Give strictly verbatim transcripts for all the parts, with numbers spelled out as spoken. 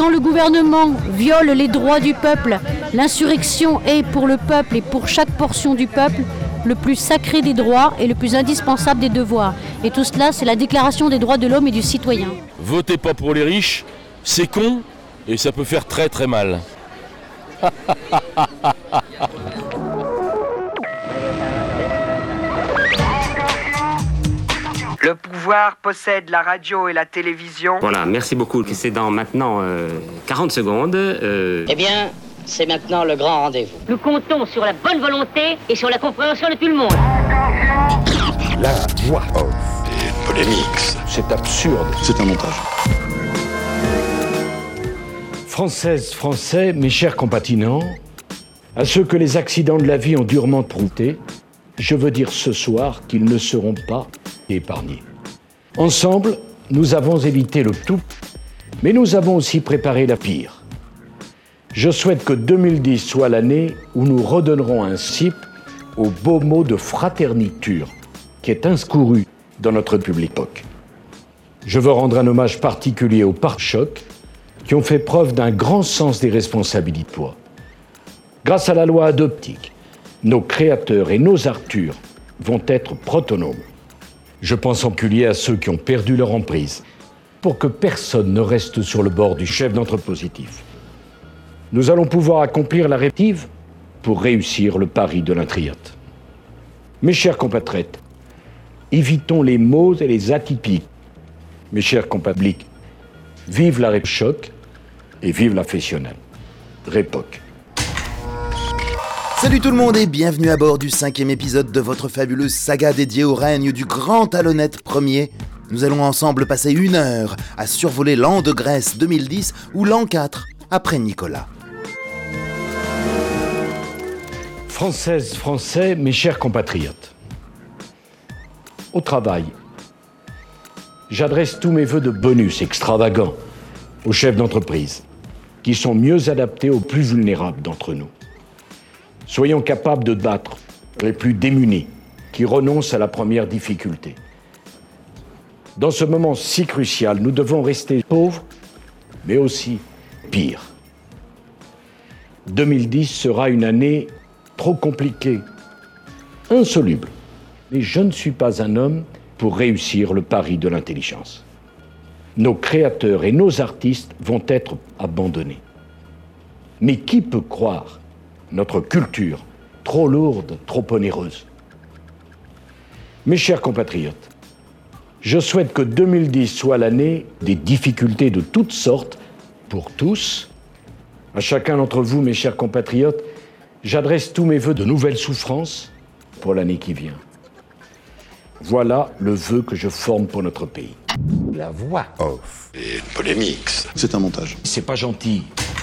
quand le gouvernement viole les droits du peuple, l'insurrection est pour le peuple et pour chaque portion du peuple le plus sacré des droits et le plus indispensable des devoirs. Et tout cela, c'est la déclaration des droits de l'homme et du citoyen. Votez pas pour les riches, c'est con et ça peut faire très très mal. Le pouvoir possède la radio et la télévision. Voilà, merci beaucoup. C'est dans maintenant euh, quarante secondes. Euh... Eh bien, c'est maintenant le grand rendez-vous. Nous comptons sur la bonne volonté et sur la compréhension de tout le monde. La voix off. Et une polémique. C'est absurde. C'est un montage. Françaises, Français, mes chers compatinants, à ceux que les accidents de la vie ont durement prouvé, je veux dire ce soir qu'ils ne seront pas épargnés. Ensemble, nous avons évité le tout, mais nous avons aussi préparé la pire. Je souhaite que deux mille dix soit l'année où nous redonnerons un cible au beau mot de fraterniture qui est inscouru dans notre public époque. Je veux rendre un hommage particulier aux pare-chocs qui ont fait preuve d'un grand sens des responsabilités de poids. Grâce à la loi adoptique, nos créateurs et nos Arthur vont être protonomes. Je pense en particulier à ceux qui ont perdu leur emprise, pour que personne ne reste sur le bord du chef d'entrepositif. Nous allons pouvoir accomplir la rétive pour réussir le pari de l'intriote. Mes chers compatriotes, évitons les mots et les atypiques. Mes chers compatriotes, vive la Répoque et vive la Fétionnelle. Répoque. Salut tout le monde et bienvenue à bord du cinquième épisode de votre fabuleuse saga dédiée au règne du grand Talonnette Ier. Nous allons ensemble passer une heure à survoler l'an de Grèce deux mille dix ou l'an quatre après Nicolas. Françaises, Français, mes chers compatriotes. Au travail, j'adresse tous mes vœux de bonus extravagants aux chefs d'entreprise qui sont mieux adaptés aux plus vulnérables d'entre nous. Soyons capables de battre les plus démunis qui renoncent à la première difficulté. Dans ce moment si crucial, nous devons rester pauvres, mais aussi pires. deux mille dix sera une année trop compliquée, insoluble. Mais je ne suis pas un homme pour réussir le pari de l'intelligence. Nos créateurs et nos artistes vont être abandonnés. Mais qui peut croire notre culture, trop lourde, trop onéreuse? Mes chers compatriotes, je souhaite que deux mille dix soit l'année des difficultés de toutes sortes pour tous. À chacun d'entre vous, mes chers compatriotes, j'adresse tous mes vœux de nouvelles souffrances pour l'année qui vient. Voilà le vœu que je forme pour notre pays. La voix off. Et une polémique. C'est un montage. C'est pas gentil.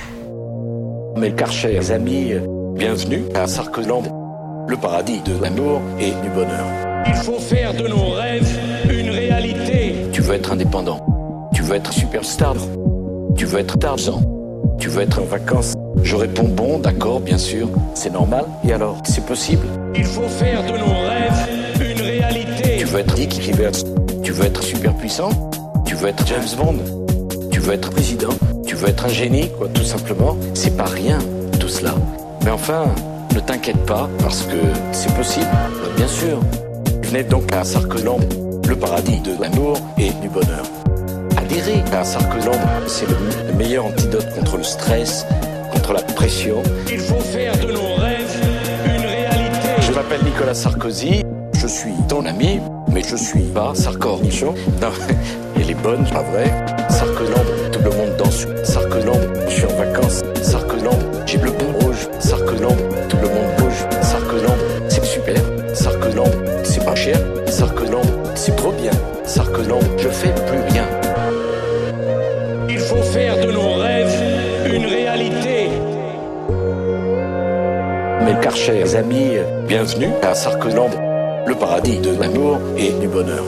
Mes chers amis, bienvenue à Sarkoland, le paradis de l'amour et du bonheur. Il faut faire de nos rêves une réalité. Tu veux être indépendant, tu veux être superstar, tu veux être d'argent, tu veux être en vacances. Je réponds bon, d'accord, bien sûr, c'est normal. Et alors, c'est possible? Il faut faire de nos rêves une réalité. Tu veux être Dick Rivers, tu veux être super puissant, tu veux être James Bond, tu veux être président, tu veux être un génie, quoi, tout simplement. C'est pas rien, tout cela. Mais enfin, ne t'inquiète pas, parce que c'est possible, bien sûr. Venez donc à Sarkoland, le paradis de l'amour et du bonheur. Adhérez à Sarkoland, c'est le, le meilleur antidote contre le stress, contre la pression. Il faut faire de nos rêves une réalité. Je m'appelle Nicolas Sarkozy, je suis ton ami, mais je suis pas Sarkornichon. Non, elle est bonne, pas vrai. Sarkoland, tout le monde danse. Sarkoland, je suis en vacances. Sarkoland, j'ai le bleu rouge. Sarkoland, tout le monde bouge. Sarkoland, c'est super. Sarkoland, c'est pas cher. Sarkoland, c'est trop bien. Sarkoland, je fais plus rien. Il faut faire de nos rêves une réalité. Mes chers amis, bienvenue à Sarkoland, le paradis de l'amour et du bonheur.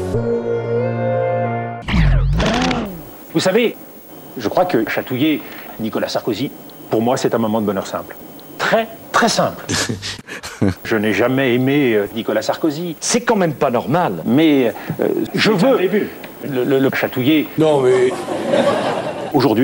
Vous savez, je crois que chatouiller Nicolas Sarkozy, pour moi, c'est un moment de bonheur simple. Très, très simple. Je n'ai jamais aimé Nicolas Sarkozy. C'est quand même pas normal. Mais euh, je veux le, le, le chatouiller. Non, mais... Aujourd'hui,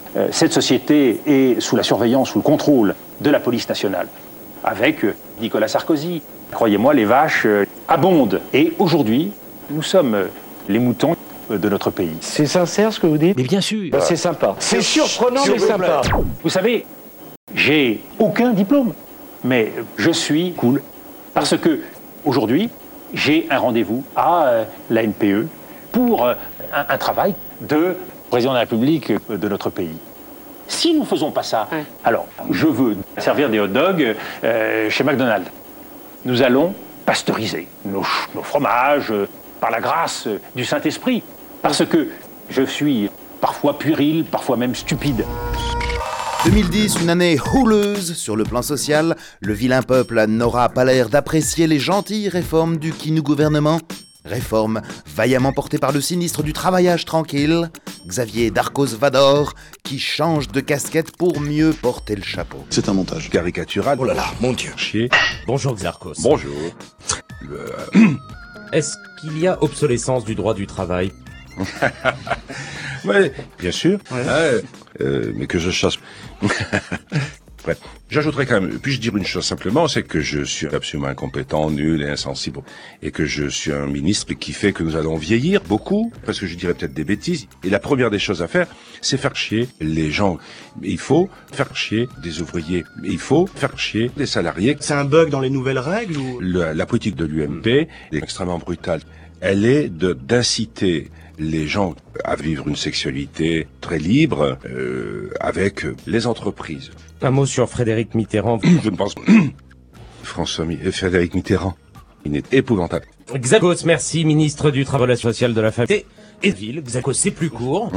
euh, cette société est sous la surveillance, sous le contrôle de la police nationale, avec euh, Nicolas Sarkozy. Croyez-moi, les vaches euh, abondent. Et aujourd'hui, nous sommes euh, les moutons de notre pays. C'est sincère ce que vous dites? Mais bien sûr. Ben, c'est sympa. C'est surprenant mais sympa. Vous savez, j'ai aucun diplôme, mais je suis cool. Parce que aujourd'hui, j'ai un rendez-vous à euh, la N P E pour euh, un, un travail de président de la République de notre pays. Si nous ne faisons pas ça, ouais. alors je veux servir des hot dogs euh, chez McDonald's. Nous allons pasteuriser nos, nos fromages euh, par la grâce euh, du Saint-Esprit. Parce que je suis parfois puéril, parfois même stupide. deux mille dix, une année houleuse sur le plan social. Le vilain peuple n'aura pas l'air d'apprécier les gentilles réformes du Kinou gouvernement. Réformes vaillamment portées par le sinistre du travaillage tranquille, Xavier Darcos-Vador, qui change de casquette pour mieux porter le chapeau. C'est un montage caricatural. Oh là là, mon Dieu. Chier. Bonjour Xarcos. Bonjour. Le... Est-ce qu'il y a obsolescence du droit du travail? Ouais, bien sûr. Ouais. Euh, euh, mais que je chasse. Bref, j'ajouterais quand même, puis-je dire une chose simplement, c'est que je suis absolument incompétent, nul et insensible, et que je suis un ministre qui fait que nous allons vieillir beaucoup, parce que je dirais peut-être des bêtises, et la première des choses à faire, c'est faire chier les gens. Il faut faire chier des ouvriers, il faut faire chier des salariés. C'est un bug dans les nouvelles règles ou... Le, la politique de l'U M P est extrêmement brutale. Elle est de d'inciter les gens à vivre une sexualité très libre euh, avec les entreprises. Un mot sur Frédéric Mitterrand. Je ne pense pas. François Mi- Frédéric Mitterrand, il est épouvantable. Xarcos, merci, ministre du Travail social de la Famille et Ville. Xarcos, c'est plus court.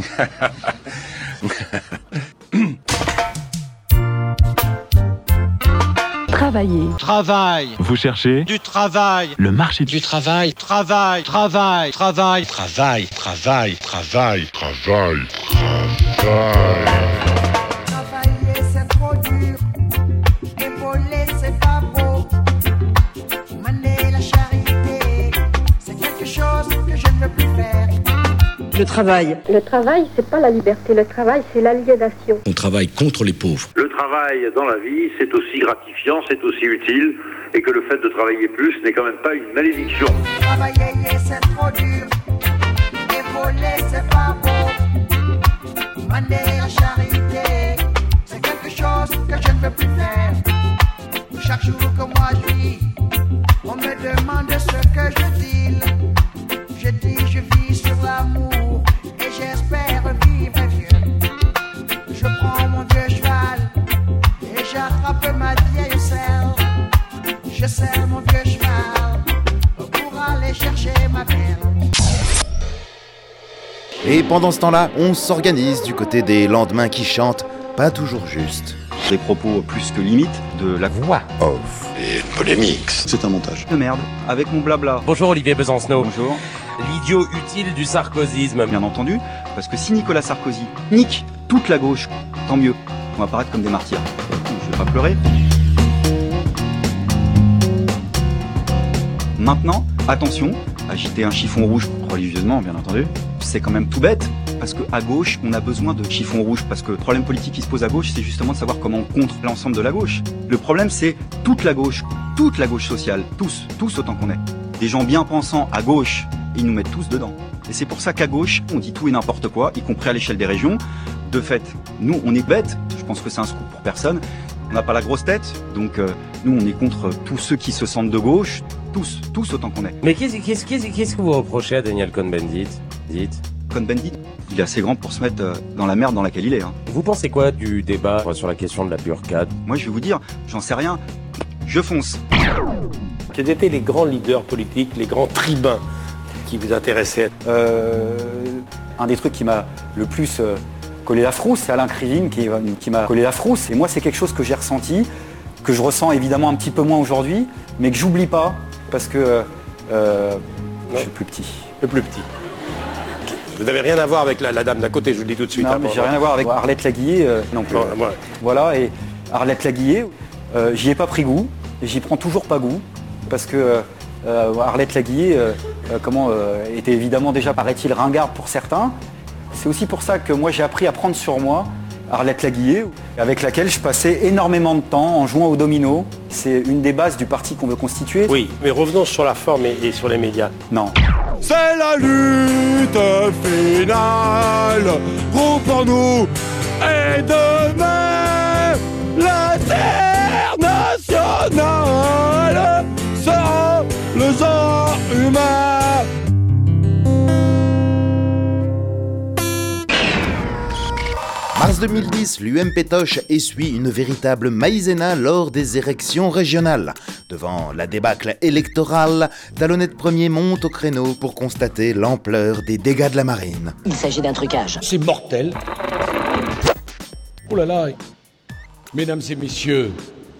Travailler. Travail. Vous cherchez du travail. Le marché du travail. Travail. Travail. Travail. Travail. Travail. Travail. Travail. Travail. Travailler c'est trop dur. Épauler c'est pas beau. Mener la charité, c'est quelque chose que je ne veux plus faire. Le travail. Le travail, c'est pas la liberté. Le travail, c'est l'aliénation. On travaille contre les pauvres. Le travail dans la vie, c'est aussi gratifiant, c'est aussi utile, et que le fait de travailler plus n'est quand même pas une malédiction. Travailler, c'est trop dur. Épauler, c'est pas beau. Mener la charité, c'est quelque chose que je ne veux plus faire. Chaque jour que moi je vis, on me demande ce que je dis. Je dis, je vis sur l'amour et j'espère vivre vieux. Je prends mon vieux cheval et j'attrape ma vieille selle. Je serre mon vieux cheval pour aller chercher ma perle. Et pendant ce temps-là, on s'organise du côté des lendemains qui chantent, pas toujours juste. Des propos plus que limite de la voix off. Et une polémique. C'est un montage. De merde, avec mon blabla. Bonjour Olivier Besancenot. Bonjour. L'idiot utile du sarkozysme. Bien entendu, parce que si Nicolas Sarkozy nique toute la gauche, tant mieux. On va apparaître comme des martyrs. Je vais pas pleurer. Maintenant, attention, agiter un chiffon rouge religieusement, bien entendu, c'est quand même tout bête. Parce qu'à gauche, on a besoin de chiffon rouge. Parce que le problème politique qui se pose à gauche, c'est justement de savoir comment on contre l'ensemble de la gauche. Le problème, c'est toute la gauche, toute la gauche sociale, tous, tous autant qu'on est. Des gens bien pensants à gauche, ils nous mettent tous dedans. Et c'est pour ça qu'à gauche, on dit tout et n'importe quoi, y compris à l'échelle des régions. De fait, nous, on est bêtes. Je pense que c'est un scoop pour personne. On n'a pas la grosse tête. Donc, euh, nous, on est contre tous ceux qui se sentent de gauche. Tous, tous autant qu'on est. Mais qu'est-ce, qu'est-ce, qu'est-ce, qu'est-ce que vous reprochez à Daniel Cohn-Bendit ? Dites. Cohn-Bendit, il est assez grand pour se mettre dans la merde dans laquelle il est. Hein. Vous pensez quoi du débat sur la question de la burqa ? Moi, je vais vous dire, j'en sais rien. Je fonce. Quels étaient les grands leaders politiques, les grands tribuns qui vous intéressaient ? euh, Un des trucs qui m'a le plus euh, collé la frousse, c'est Alain Krivine qui, qui m'a collé la frousse. Et moi, c'est quelque chose que j'ai ressenti, que je ressens évidemment un petit peu moins aujourd'hui, mais que j'oublie pas, parce que euh, je suis plus petit. Le plus petit. Vous n'avez rien à voir avec la, la dame d'à côté, je vous le dis tout de suite. Non, mais j'ai rien à voir avec Arlette Laguillet euh, non plus. Non, ouais. Voilà, et Arlette Laguillet, euh, j'y ai pas pris goût, et j'y prends toujours pas goût, parce que euh, Arlette Laguillet, euh, euh, comment, euh, était évidemment déjà, paraît-il, ringarde pour certains. C'est aussi pour ça que moi j'ai appris à prendre sur moi, Arlette Laguillet, avec laquelle je passais énormément de temps en jouant au domino. C'est une des bases du parti qu'on veut constituer. Oui, mais revenons sur la forme et, et sur les médias. Non. C'est la lutte finale, groupe pour nous, et demain, l'international sera le genre humain. Mars deux mille dix, l'U M Pétoche essuie une véritable maïzena lors des élections régionales. Devant la débâcle électorale, Talonnette Premier monte au créneau pour constater l'ampleur des dégâts de la marine. Il s'agit d'un trucage. C'est mortel. Oh là là. Mesdames et messieurs,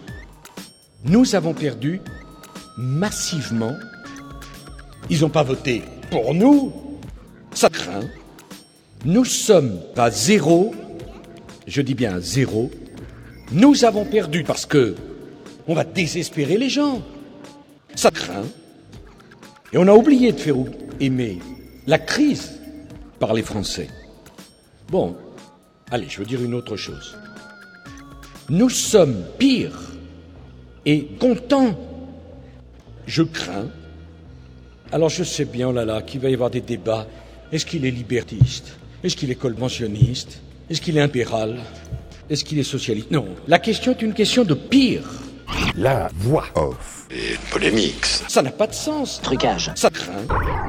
nous avons perdu massivement. Ils n'ont pas voté pour nous. Ça craint. Nous sommes à zéro. Je dis bien à zéro. Nous avons perdu parce que on va désespérer les gens. Ça craint. Et on a oublié de faire aimer la crise par les Français. Bon, allez, je veux dire une autre chose. Nous sommes pires et contents. Je crains. Alors je sais bien, oh là là, qu'il va y avoir des débats. Est-ce qu'il est libertiste? Est-ce qu'il est conventionniste? Est-ce qu'il est impérial? Est-ce qu'il est socialiste? Non. La question est une question de pire. La voix off. Et polémique. Ça n'a pas de sens. Trucage. Ça craint.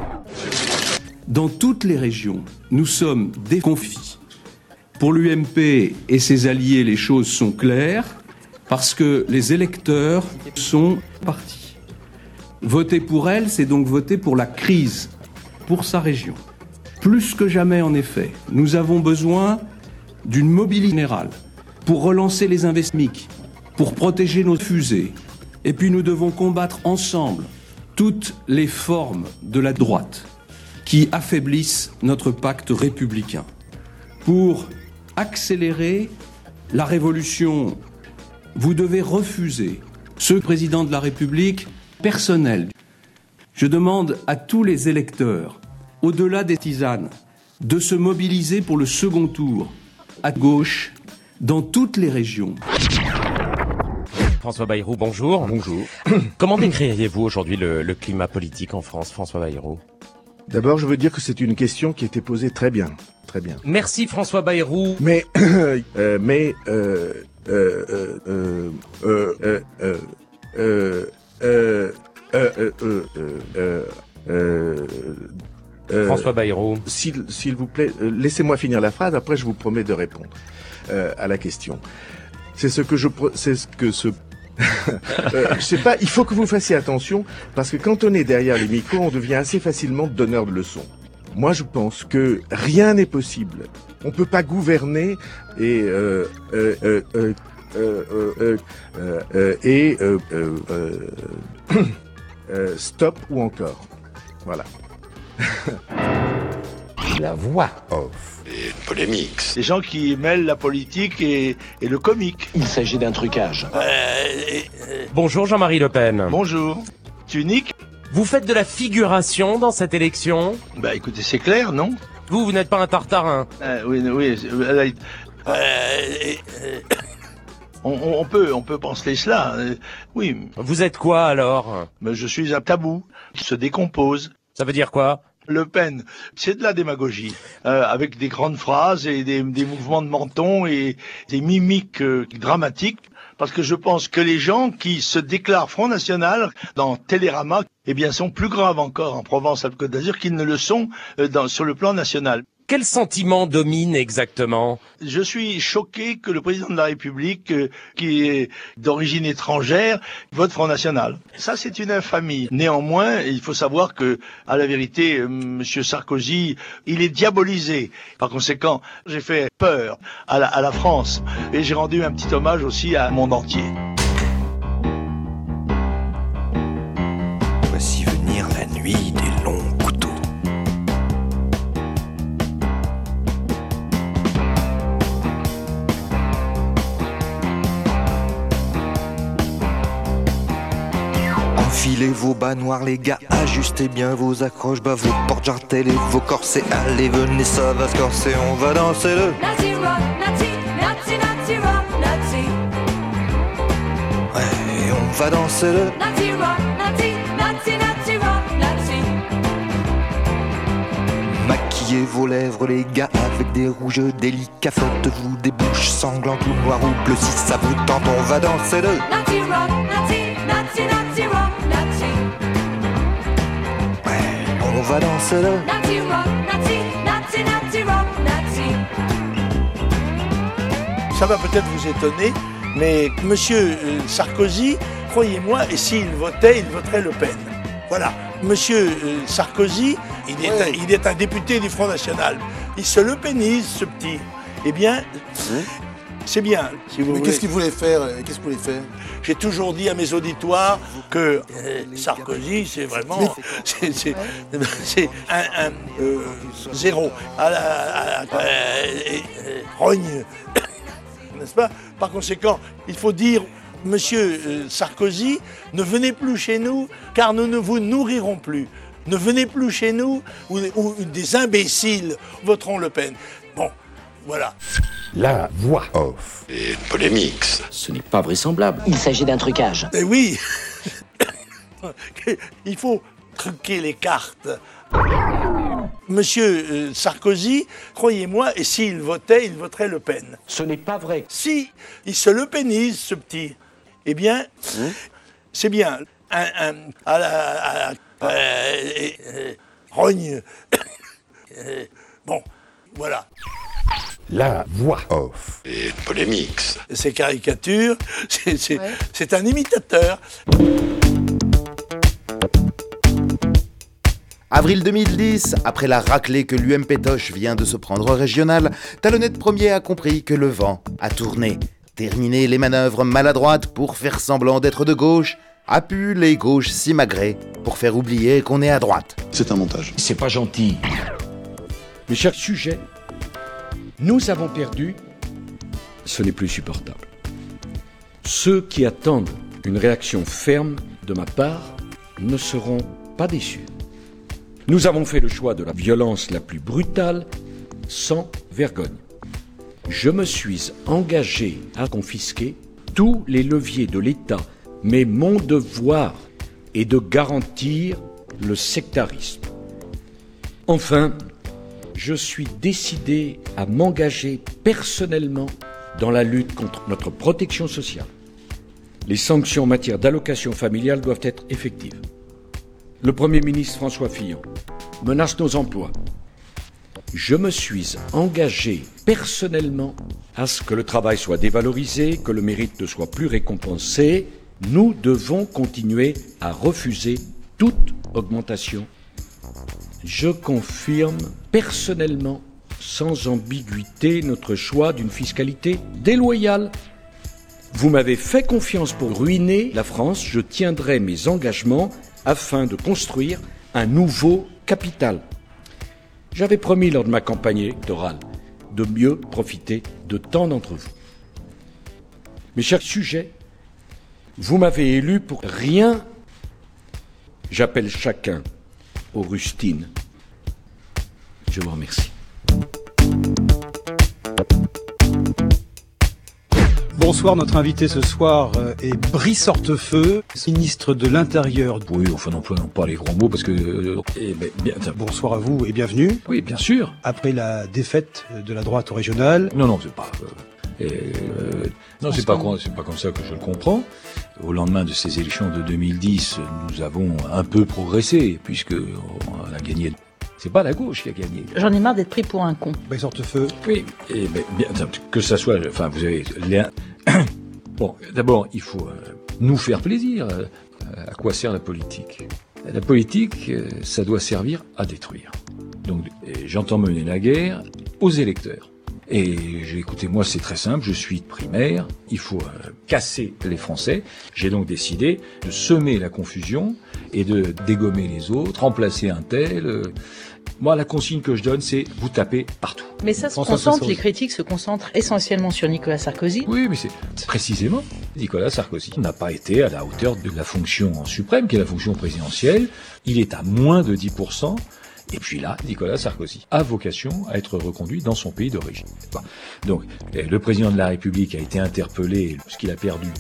Dans toutes les régions, nous sommes déconfits. Pour l'U M P et ses alliés, les choses sont claires parce que les électeurs sont partis. Voter pour elle, c'est donc voter pour la crise, pour sa région. Plus que jamais, en effet, nous avons besoin d'une mobilisation générale pour relancer les investissements, pour protéger nos fusées. Et puis nous devons combattre ensemble toutes les formes de la droite qui affaiblissent notre pacte républicain. Pour accélérer la révolution, vous devez refuser ce président de la République personnel. Je demande à tous les électeurs, au-delà des tisanes, de se mobiliser pour le second tour, à gauche, dans toutes les régions. François Bayrou, bonjour. Bonjour. Comment décririez-vous aujourd'hui le, le climat politique en France, François Bayrou? D'abord, je veux dire que c'est une question qui a été posée très bien. Très bien. Merci François Bayrou. Mais, euh, mais, euh, euh, euh, euh, euh, euh, euh, euh, euh, euh, euh, euh, euh, euh, François Bayrou. S'il, s'il vous plaît, euh, laissez-moi finir la phrase, après je vous promets de répondre euh, à la question. C'est ce que je, c'est ce que ce, euh, je sais pas, il faut que vous fassiez attention, parce que quand on est derrière les micros, on devient assez facilement donneur de leçons. Moi, je pense que rien n'est possible. On peut pas gouverner et euh, euh, euh, euh, euh, euh, euh, euh, et euh, euh, euh, euh, stop ou encore. Voilà. La voix off. Et polémique. Des gens qui mêlent la politique et, et le comique. Il s'agit d'un trucage. Euh, et, euh... Bonjour Jean-Marie Le Pen. Bonjour. Tu unique. Vous faites de la figuration dans cette élection? Bah écoutez, c'est clair, non? Vous, vous n'êtes pas un tartarin. euh, Oui, oui. Euh, euh, euh, on, on peut, on peut penser cela. Euh, oui. Vous êtes quoi alors? Mais je suis un tabou qui se décompose. Ça veut dire quoi? Le Pen, c'est de la démagogie, euh, avec des grandes phrases et des, des mouvements de menton et des mimiques euh, dramatiques, parce que je pense que les gens qui se déclarent Front National dans Télérama, eh bien, sont plus graves encore en Provence-Alpes-Côte d'Azur qu'ils ne le sont euh, dans, sur le plan national. Quel sentiment domine exactement? Je suis choqué que le président de la République, euh, qui est d'origine étrangère, vote Front National. Ça, c'est une infamie. Néanmoins, il faut savoir que, à la vérité, euh, Monsieur Sarkozy, il est diabolisé. Par conséquent, j'ai fait peur à la, à la France et j'ai rendu un petit hommage aussi à mon entier. Voici venir la nuit des longs couteaux. Enfilez vos bas noirs les gars, ajustez bien vos accroches, bas vos porte-jartelles et vos corsets. Allez venez, ça va se corser, on va danser le Nazi rock, Nazi, Nazi. va danser le Nazi rock, Nazi, Nazi, Nazi rock, Nazi. Maquillez vos lèvres les gars avec des rouges délicats. Faites-vous des bouches sanglantes ou noires ou bleues. Si ça vous tente on va danser le Nazi rock, Nazi, Nazi, Nazi rock, Nazi. On va danser le Nazi rock, Nazi, Nazi, Nazi rock, Nazi. Ça va peut-être vous étonner, mais Monsieur euh, Sarkozy, croyez-moi, et s'il votait, il voterait Le Pen. Voilà. Monsieur euh, Sarkozy, il est, un, il est un député du Front National. Il se le pénise, ce petit. Eh bien, c'est bien. Si vous Mais voulez. qu'est-ce qu'il voulait faire euh, Qu'est-ce qu'il voulait faire J'ai toujours dit à mes auditoires que euh, Sarkozy, c'est vraiment c'est, c'est, c'est un, un euh, zéro à la, à la- euh, euh, rogne, n'est-ce pas? Par conséquent, il faut dire, Monsieur euh, Sarkozy, ne venez plus chez nous, car nous ne vous nourrirons plus. Ne venez plus chez nous, ou, ou des imbéciles voteront Le Pen. Bon, voilà. La voix off. Et une polémique, ça. Ce n'est pas vraisemblable. Il s'agit d'un trucage. Eh oui. Il faut truquer les cartes. Monsieur euh, Sarkozy, croyez-moi, et s'il votait, il voterait Le Pen. Ce n'est pas vrai. Si, il se le pénise, ce petit. Eh bien, c'est bien. Un, un, à la, à la- euh, euh, rogne. Euh, bon, voilà. La voix off. Et une polémique, ça. Ces caricatures, c'est, c'est, c'est un imitateur. Avril deux mille dix, après la raclée que l'U M Pétoche vient de se prendre au régional, Talonnette Premier a compris que le vent a tourné. Terminé les manœuvres maladroites pour faire semblant d'être de gauche, a pu les gauches s'imagrer pour faire oublier qu'on est à droite. C'est un montage. C'est pas gentil. Mes chers sujets, nous avons perdu, ce n'est plus supportable. Ceux qui attendent une réaction ferme de ma part ne seront pas déçus. Nous avons fait le choix de la violence la plus brutale, sans vergogne. Je me suis engagé à confisquer tous les leviers de l'État, mais mon devoir est de garantir le sectarisme. Enfin, je suis décidé à m'engager personnellement dans la lutte contre notre protection sociale. Les sanctions en matière d'allocation familiale doivent être effectives. Le Premier ministre François Fillon menace nos emplois. Je me suis engagé personnellement à ce que le travail soit dévalorisé, que le mérite ne soit plus récompensé. Nous devons continuer à refuser toute augmentation. Je confirme personnellement, sans ambiguïté, notre choix d'une fiscalité déloyale. Vous m'avez fait confiance pour ruiner la France, je tiendrai mes engagements afin de construire un nouveau capital. J'avais promis lors de ma campagne électorale de mieux profiter de tant d'entre vous. Mes chers sujets, vous m'avez élu pour rien. J'appelle chacun aux rustines. Je vous remercie. Bonsoir, notre invité ce soir euh, est Brice Hortefeux, ministre de l'Intérieur. Oui, enfin n'employons pas les grands mots parce que... Euh, eh ben, bien, Bonsoir à vous et bienvenue. Oui, bien sûr. Après la défaite de la droite au régional. Non, non, c'est pas... Euh, euh, non, c'est pas, c'est pas comme ça que je le comprends. Au lendemain de ces élections de deux mille dix, nous avons un peu progressé puisque on a gagné... C'est pas la gauche qui a gagné. J'en ai marre d'être pris pour un con. Brice Hortefeux. Oui, et ben, bien, que ça soit... Enfin, vous avez... Les, bon, d'abord, il faut euh, nous faire plaisir. Euh, à quoi sert la politique? La politique, euh, ça doit servir à détruire. Donc, j'entends mener la guerre aux électeurs. Et j'ai écoutez, moi, c'est très simple. Je suis primaire. Il faut euh, casser les Français. J'ai donc décidé de semer la confusion et de dégommer les autres, remplacer un tel. Euh, Moi, la consigne que je donne, c'est vous tapez partout. Mais ça se concentre, les critiques se concentrent essentiellement sur Nicolas Sarkozy. Oui, mais c'est précisément Nicolas Sarkozy n'a pas été à la hauteur de la fonction suprême, qui est la fonction présidentielle. Il est à moins de dix pour cent. Et puis là, Nicolas Sarkozy a vocation à être reconduit dans son pays d'origine. Bon. Donc, le président de la République a été interpellé parce qu'il a perdu.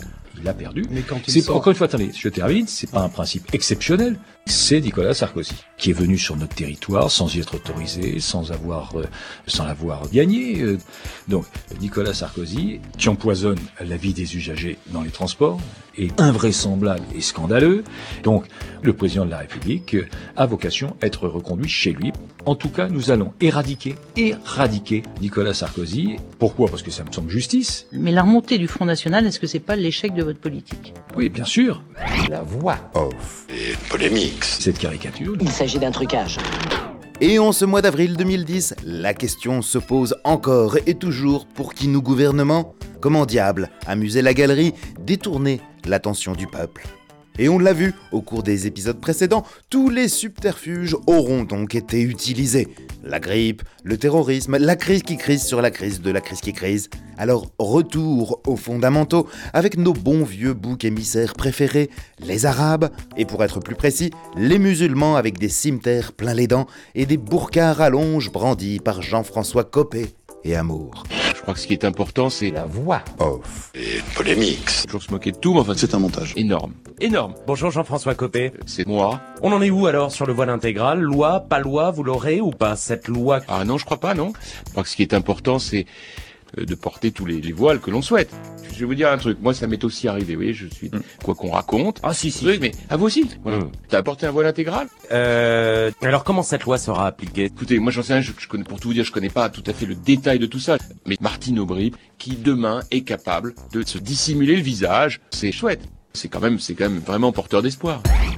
il a perdu. Mais quand il c'est sort... encore une fois, attendez, je termine, c'est pas un principe exceptionnel. C'est Nicolas Sarkozy qui est venu sur notre territoire sans y être autorisé, sans avoir, euh, sans l'avoir gagné. Euh. Donc Nicolas Sarkozy qui empoisonne la vie des usagers dans les transports est invraisemblable et scandaleux. Donc le président de la République a vocation à être reconduit chez lui. En tout cas, nous allons éradiquer, éradiquer Nicolas Sarkozy. Pourquoi ? Parce que ça me semble justice. Mais la remontée du Front National, est-ce que c'est pas l'échec de votre politique ? Oui, bien sûr. La voix off. Et polémique. Cette caricature. Il s'agit d'un trucage. Et en ce mois d'avril deux mille dix, la question se pose encore et toujours pour qui nous gouvernement ? Comment diable amuser la galerie, détourner l'attention du peuple ? Et on l'a vu au cours des épisodes précédents, tous les subterfuges auront donc été utilisés. La grippe, le terrorisme, la crise qui crise sur la crise de la crise qui crise. Alors retour aux fondamentaux avec nos bons vieux boucs émissaires préférés, les Arabes, et pour être plus précis, les musulmans avec des cimetères plein les dents et des burkas à rallonge brandis par Jean-François Copé et Amour. Je crois que ce qui est important, c'est La voix off. Et polémique. toujours se moquer de tout, mais enfin, C'est un montage. énorme. Énorme. Bonjour Jean-François Copé. C'est moi. On en est où alors sur le voile intégral ? Loi, pas loi, vous l'aurez ou pas cette loi ? Ah non, je crois pas, non. Je crois que ce qui est important, c'est euh, de porter tous les, les voiles que l'on souhaite. Je vais vous dire un truc. Moi, ça m'est aussi arrivé. Vous voyez, je suis, quoi qu'on raconte. Ah si si. Oui, mais à vous aussi. Voilà. Mm. T'as porté un voile intégral ? Euh, alors comment cette loi sera appliquée ? Écoutez, moi j'en sais rien, je, je connais, pour tout vous dire, je connais pas tout à fait le détail de tout ça. Mais Martine Aubry, qui demain est capable de se dissimuler le visage, c'est chouette. C'est quand même, c'est quand même vraiment porteur d'espoir.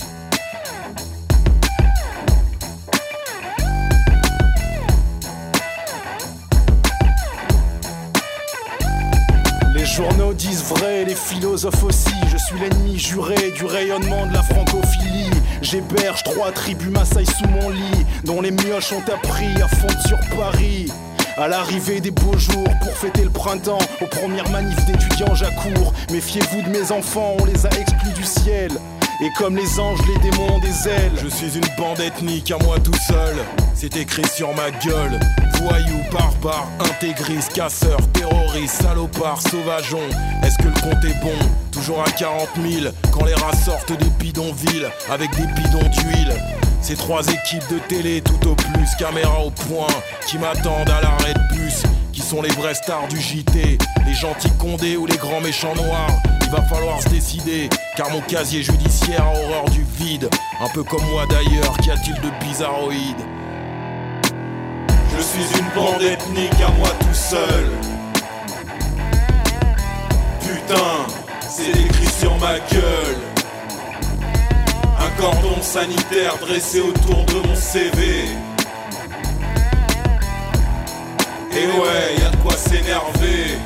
Les journaux disent vrai, les philosophes aussi. Je suis l'ennemi juré du rayonnement de la francophilie. J'héberge trois tribus Maasai sous mon lit, dont les mioches ont appris à fondre sur Paris. À l'arrivée des beaux jours pour fêter le printemps, aux premières manifs d'étudiants j'accours. Méfiez-vous de mes enfants, on les a exclus du ciel. Et comme les anges, les démons ont des ailes. Je suis une bande ethnique à moi tout seul. C'est écrit sur ma gueule. Voyous, barbares, intégristes, casseurs, terroristes, salopards, sauvageons. Est-ce que le compte est bon ? Toujours à quarante mille quand les rats sortent des bidonvilles avec des bidons d'huile. Ces trois équipes de télé tout au plus, caméra au point, qui m'attendent à l'arrêt de bus. Qui sont les vraies stars du J T, les gentils condés ou les grands méchants noirs. Il va falloir se décider, car mon casier judiciaire a horreur du vide. Un peu comme moi d'ailleurs, qu'y a-t-il de bizarroïde ? Je suis une bande ethnique à moi tout seul. Putain, c'est écrit sur ma gueule. Un cordon sanitaire dressé autour de mon C V. Et ouais, y'a de quoi s'énerver.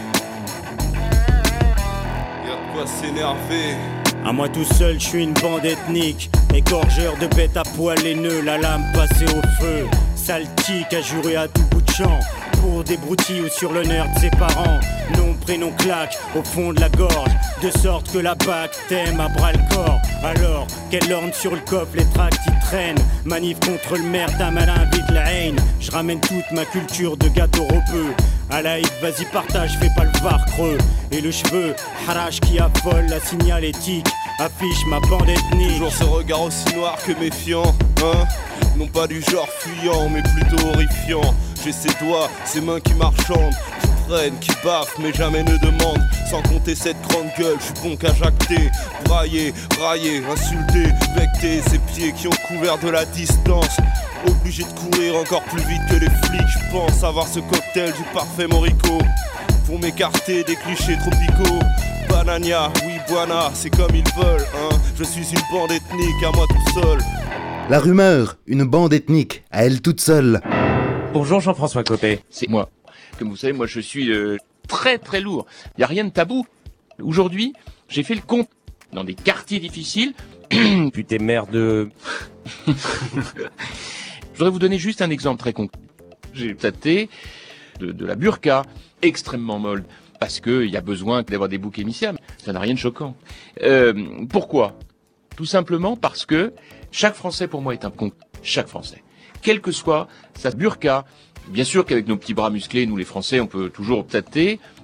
Y'a de quoi s'énerver. À moi tout seul, je suis une bande ethnique. Égorgeur de bêtes à poil haineux, la lame passée au feu. Sale tic à jurer à tout bout de champ. Pour des broutilles ou sur l'honneur de ses parents. Nom, prénom, claque au fond de la gorge. De sorte que la bac t'aime à bras le corps. Alors qu'elle orne sur le coffre les tracts qui traînent. Manif contre le maire, ta malin vite la haine. Je ramène toute ma culture de gâteau ropeux. À la hit, vas-y partage, fais pas le var creux. Et le cheveu, harache qui affole la signalétique. Affiche ma bande ethnique. Toujours ce regard aussi noir que méfiant, hein. Non pas du genre fuyant, mais plutôt horrifiant. J'ai ces doigts, ces mains qui marchandent, qui prennent, qui baffent, mais jamais ne demandent. Sans compter cette grande gueule, je suis bon qu'à jacter. Brailler, railler, insulter, becter ces pieds qui ont couvert de la distance. Obligé de courir encore plus vite que les flics. Je pense avoir ce cocktail du parfait morico pour m'écarter des clichés tropicaux. Banania, oui buana, c'est comme ils veulent, hein. Je suis une bande ethnique à moi tout seul. La rumeur, une bande ethnique, à elle toute seule. Bonjour Jean-François Copé. C'est moi. Comme vous savez, moi je suis euh, très très lourd. Il n'y a rien de tabou. Aujourd'hui, j'ai fait le compte dans des quartiers difficiles. Puis t'es maire de... Je voudrais vous donner juste un exemple très concret. J'ai tâté de, de la burqa, extrêmement molle, parce qu'il y a besoin d'avoir des boucs émissaires. Ça n'a rien de choquant. Euh, pourquoi ? Tout simplement parce que chaque Français pour moi est un con. Chaque Français. Quelle que soit sa burqa. Bien sûr qu'avec nos petits bras musclés, nous les Français, on peut toujours tâter.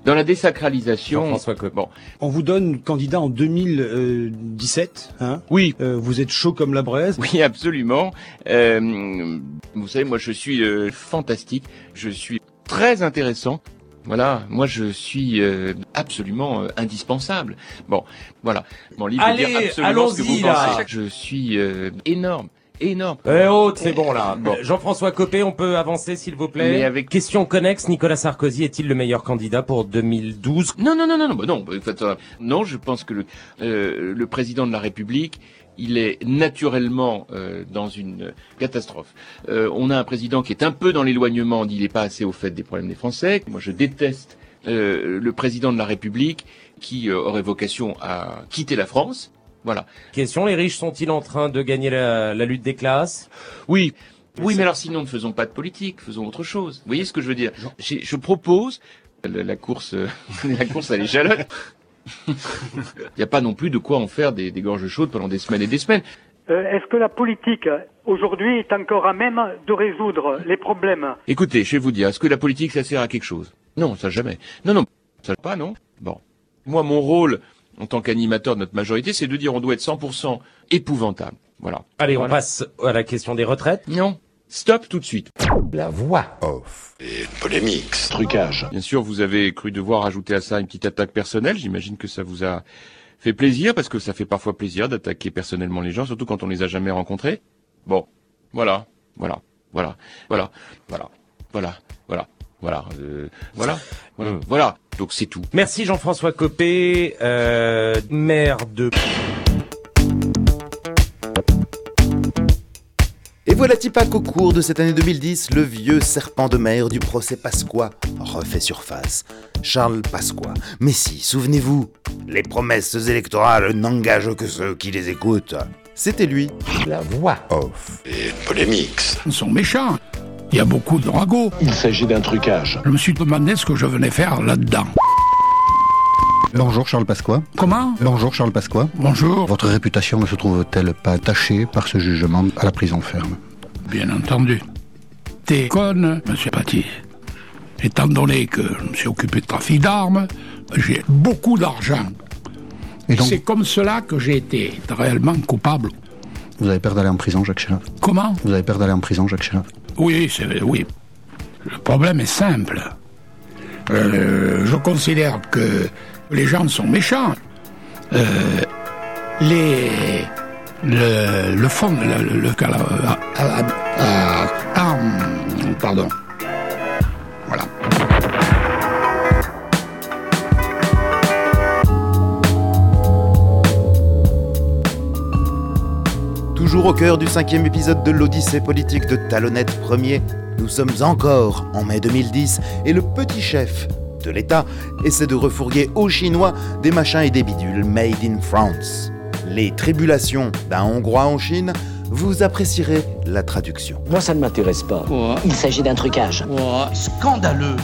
Dans la désacralisation, Jean-François Copé. Bon, on vous donne candidat en deux mille dix-sept, hein? Oui. Euh, vous êtes chaud comme la braise. Oui, absolument. Euh, vous savez, moi, je suis euh, fantastique. Je suis très intéressant. Voilà, moi je suis euh, absolument euh, indispensable. Bon, voilà, mon livre Allez, veut dire absolument ce que vous là. pensez. Je suis euh, énorme. Énorme. Eh oh, c'est bon là. Bon. Jean-François Copé, on peut avancer s'il vous plaît. Mais avec question connexe, Nicolas Sarkozy est-il le meilleur candidat pour deux mille douze? Non, non, non, non, non, bah non. En fait, euh, non, je pense que le, euh, le président de la République, il est naturellement euh, dans une catastrophe. Euh, on a un président qui est un peu dans l'éloignement, il n'est pas assez au fait des problèmes des Français. Moi, je déteste euh, le président de la République qui euh, aurait vocation à quitter la France. Voilà. Question, les riches sont-ils en train de gagner la, la lutte des classes? Oui. Oui, mais alors sinon, ne faisons pas de politique, faisons autre chose. Vous voyez ce que je veux dire? Je, je propose la, la course, euh, la course à l'échalote. Il n'y a pas non plus de quoi en faire des, des gorges chaudes pendant des semaines et des semaines. Euh, est-ce que la politique, aujourd'hui, est encore à même de résoudre les problèmes? Écoutez, je vais vous dire, est-ce que la politique, ça sert à quelque chose? Non, ça jamais. Non, non, ça pas, non. Bon. Moi, mon rôle, en tant qu'animateur de notre majorité, c'est de dire on doit être cent pour cent épouvantable. Voilà. Allez, voilà. On passe à la question des retraites. Non. Stop tout de suite. La voix off. Et polémique, trucage. Bien sûr, vous avez cru devoir ajouter à ça une petite attaque personnelle. J'imagine que ça vous a fait plaisir, parce que ça fait parfois plaisir d'attaquer personnellement les gens, surtout quand on les a jamais rencontrés. Bon. Voilà. Voilà. Voilà. Voilà. Voilà. Voilà. Voilà. Voilà. Euh, voilà. Voilà. Mmh. Voilà. Donc c'est tout. Merci Jean-François Copé, euh, maire de... Et voilà Tipa qu'au cours de cette année deux mille dix, le vieux serpent de mer du procès Pasqua refait surface. Charles Pasqua. Mais si, souvenez-vous, les promesses électorales n'engagent que ceux qui les écoutent. C'était lui. La voix off. Et polémique. Ils sont méchants. Il y a beaucoup de ragots. Il s'agit d'un trucage. Je me suis demandé ce que je venais faire là-dedans. Bonjour Charles Pasqua. Comment? Bonjour Charles Pasqua. Bonjour. Votre réputation ne se trouve-t-elle pas tachée par ce jugement à la prison ferme? Bien entendu. T'es conne, monsieur Paty. Étant donné que je me suis occupé de trafic d'armes, j'ai beaucoup d'argent. Et donc... c'est comme cela que j'ai été réellement coupable. Vous avez peur d'aller en prison, Jacques Chirac? Comment? Vous avez peur d'aller en prison, Jacques Chirac? Oui, c'est oui. Le problème est simple. Euh, je considère que les gens sont méchants. Euh, les, le, le fond, le, le, le ah, ah, ah, ah, pardon. Voilà. Toujours au cœur du cinquième épisode de l'Odyssée politique de Talonnette Premier, nous sommes encore en mai deux mille dix et le petit chef de l'État essaie de refourguer aux Chinois des machins et des bidules made in France. Les tribulations d'un Hongrois en Chine, vous apprécierez la traduction. Moi, ça ne m'intéresse pas. Il s'agit d'un trucage. Scandaleux.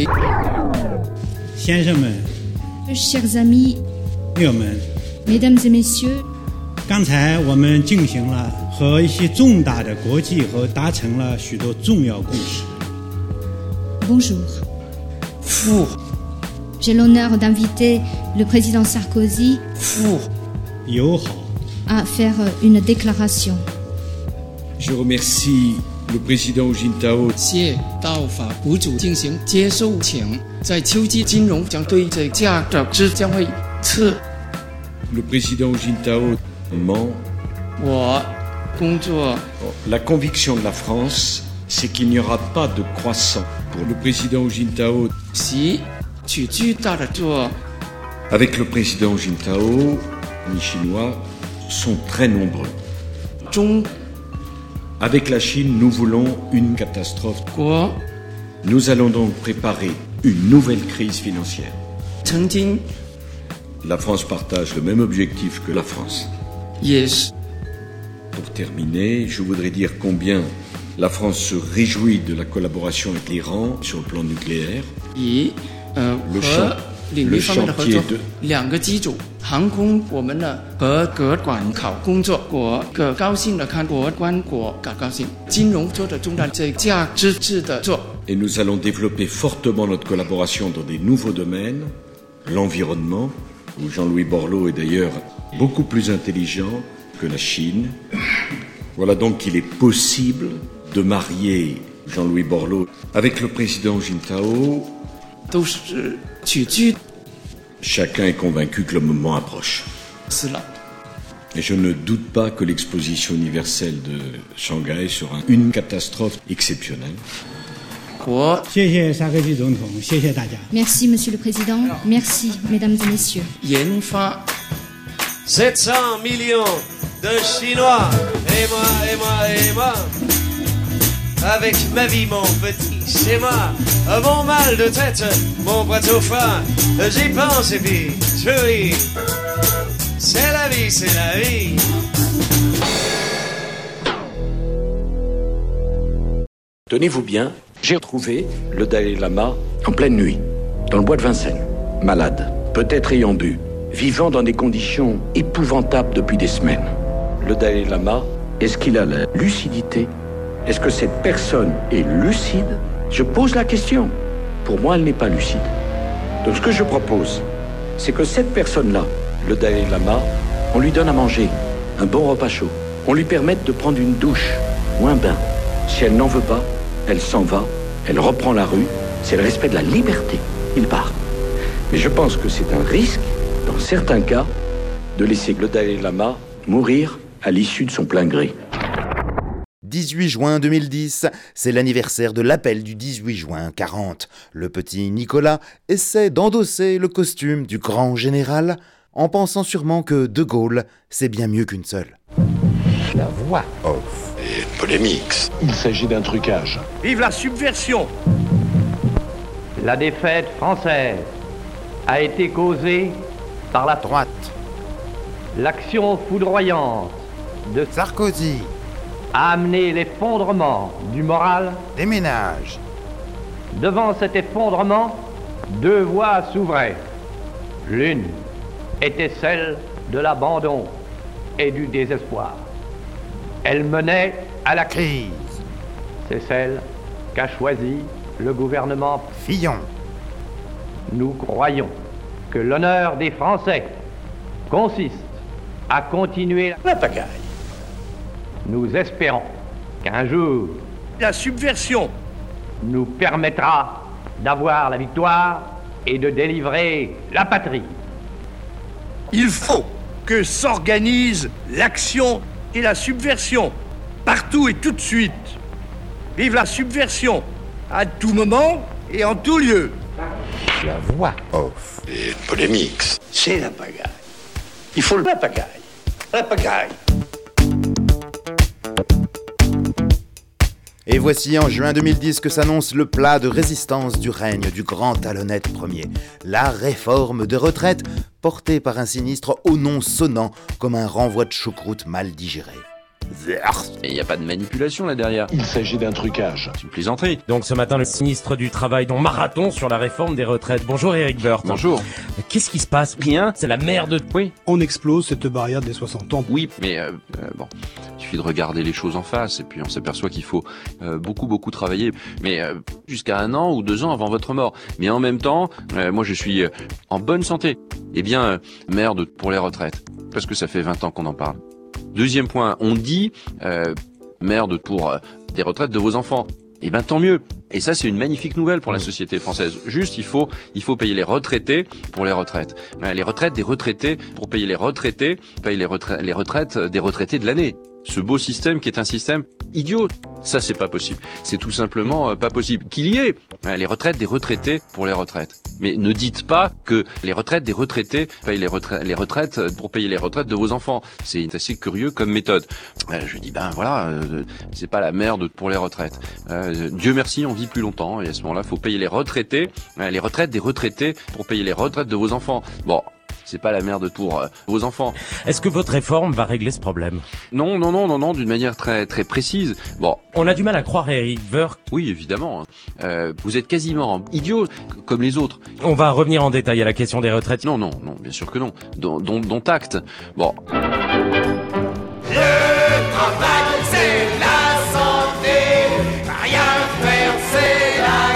Chers amis, mesdames et messieurs, 刚才我们进行了和一些重大的国际和达成了许多重要共识。 Bonjour. Four. J'ai l'honneur d'inviter le président Sarkozy Four. 友好 à faire une déclaration. Je remercie le président Hu Jintao. 谢道法补主进行接受请，在秋季金融将对这价的支将会次。 Le président Hu Jintao. La conviction de la France, c'est qu'il n'y aura pas de croissance. Pour le président Hu Jintao, si, avec le président Hu Jintao, les Chinois sont très nombreux. Avec la Chine, nous voulons une catastrophe. Nous allons donc préparer une nouvelle crise financière. La France partage le même objectif que la France. Yes. Pour terminer, je voudrais dire combien la France se réjouit de la collaboration avec l'Iran sur le plan nucléaire. Et, euh, le, champ, le chantier de... 两个机组，航空我们的和隔管考工作国可高兴的看国关国感高兴，金融做的重大这价资质的做。 Et nous allons développer fortement notre collaboration dans des nouveaux domaines, l'environnement, où Jean-Louis Borloo est d'ailleurs beaucoup plus intelligent que la Chine. Voilà donc qu'il est possible de marier Jean-Louis Borloo avec le président Jintao. Chacun est convaincu que le moment approche. Et je ne doute pas que l'exposition universelle de Shanghai sera une catastrophe exceptionnelle. Merci, Monsieur le Président. Merci, Mesdames et Messieurs. sept cents millions de Chinois, et moi, et moi, et moi, avec ma vie, mon petit, c'est moi, mon mal de tête, mon boîte au foie, j'y pense et puis je ris. C'est la vie, c'est la vie. Tenez-vous bien, j'ai retrouvé le Dalai Lama en pleine nuit, dans le bois de Vincennes, malade, peut-être ayant bu, vivant dans des conditions épouvantables depuis des semaines. Le Dalai Lama, est-ce qu'il a la lucidité? Est-ce que cette personne est lucide? Je pose la question. Pour moi, elle n'est pas lucide. Donc ce que je propose, c'est que cette personne-là, le Dalai Lama, on lui donne à manger un bon repas chaud. On lui permette de prendre une douche ou un bain. Si elle n'en veut pas, elle s'en va, elle reprend la rue. C'est le respect de la liberté. Il part. Mais je pense que c'est un risque, dans certains cas, de laisser le Dalai Lama mourir à l'issue de son plein gré. dix-huit juin deux mille dix, c'est l'anniversaire de l'appel du dix-huit juin quarante. Le petit Nicolas essaie d'endosser le costume du grand général en pensant sûrement que De Gaulle, c'est bien mieux qu'une seule. La voix off et polémique. Il s'agit d'un trucage. Vive la subversion! La défaite française a été causée par la droite. L'action foudroyante de Sarkozy a amené l'effondrement du moral des ménages. Devant cet effondrement, deux voies s'ouvraient. L'une était celle de l'abandon et du désespoir. Elle menait à la crise. C'est celle qu'a choisie le gouvernement Fillon. Nous croyons que l'honneur des Français consiste à continuer la pagaille. Nous espérons qu'un jour, la subversion nous permettra d'avoir la victoire et de délivrer la patrie. Il faut que s'organise l'action et la subversion, partout et tout de suite. Vive la subversion, à tout moment et en tout lieu. La voix off et polémique. C'est la pagaille. Il faut la pagaille. La pagaille. Et voici en juin deux mille dix que s'annonce le plat de résistance du règne du grand talonnette Ier. La réforme de retraite, portée par un sinistre au nom sonnant comme un renvoi de choucroute mal digéré. Il n'y a pas de manipulation là derrière. Il s'agit d'un trucage. C'est une plaisanterie. Donc ce matin, le ministre du Travail, dont marathon sur la réforme des retraites. Bonjour Éric Woerth. Bonjour. Qu'est-ce qui se passe? Rien, c'est la merde. Oui. On explose cette barrière des soixante ans. Oui, mais euh, euh, bon, il suffit de regarder les choses en face et puis on s'aperçoit qu'il faut euh, beaucoup, beaucoup travailler. Mais euh, jusqu'à un an ou deux ans avant votre mort. Mais en même temps, euh, moi je suis euh, en bonne santé. Eh bien, euh, merde pour les retraites. Parce que ça fait vingt ans qu'on en parle. Deuxième point, on dit euh, merde pour euh, des retraites de vos enfants. Eh ben tant mieux. Et ça c'est une magnifique nouvelle pour la société française. Juste il faut il faut payer les retraités pour les retraites. Les retraites des retraités pour payer les retraités, payer les retraites les retraites des retraités de l'année. Ce beau système qui est un système idiot. Ça c'est pas possible. C'est tout simplement euh, pas possible qu'il y ait euh, les retraites des retraités pour les retraites. Mais ne dites pas que les retraites des retraités payent les retraites les retraites pour payer les retraites de vos enfants. C'est assez curieux comme méthode. Euh, je dis ben voilà, euh, c'est pas la merde pour les retraites. Euh, Dieu merci, on vit plus longtemps et à ce moment-là, faut payer les retraités, euh, les retraites des retraités pour payer les retraites de vos enfants. Bon. C'est pas la merde pour euh, vos enfants. Est-ce que votre réforme va régler ce problème? Non, non, non, non, non, d'une manière très, très précise. Bon, on a du mal à croire Éric Woerth. Oui, évidemment. Euh, vous êtes quasiment idiot comme les autres. On va revenir en détail à la question des retraites. Non, non, non, bien sûr que non. Dont, dont, dont acte. Bon. Le travail, c'est la santé. Rien faire, c'est la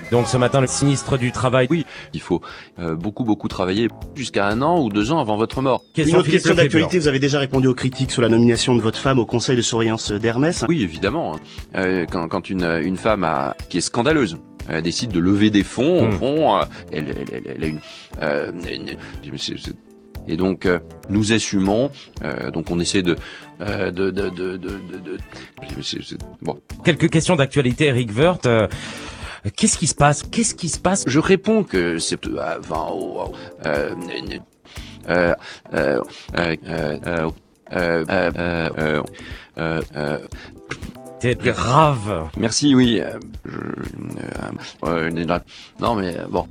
Donc ce matin, le ministre du Travail... Oui, il faut euh, beaucoup, beaucoup travailler jusqu'à un an ou deux ans avant votre mort. Question Une autre question d'actualité, vous avez déjà répondu aux critiques sur la nomination de votre femme au conseil de surveillance d'Hermès. Oui, évidemment. Euh, quand, quand une, une femme a, qui est scandaleuse, elle décide de lever des fonds, mmh. au fond, euh, elle, elle, elle, elle a une... Euh, une c'est, c'est, et donc, euh, nous assumons, euh, donc on essaie de... Euh, de, de, de, de, de, de c'est, c'est, bon. Quelques questions d'actualité, Éric Woerth. Euh, qu'est-ce qui se passe Qu'est-ce qui se passe Je réponds que c'est... Euh, enfin, oh, euh, euh, euh, euh, euh, euh, euh, euh, euh, euh, c'est grave. Merci, oui. Euh, je, euh, euh, non, mais bon...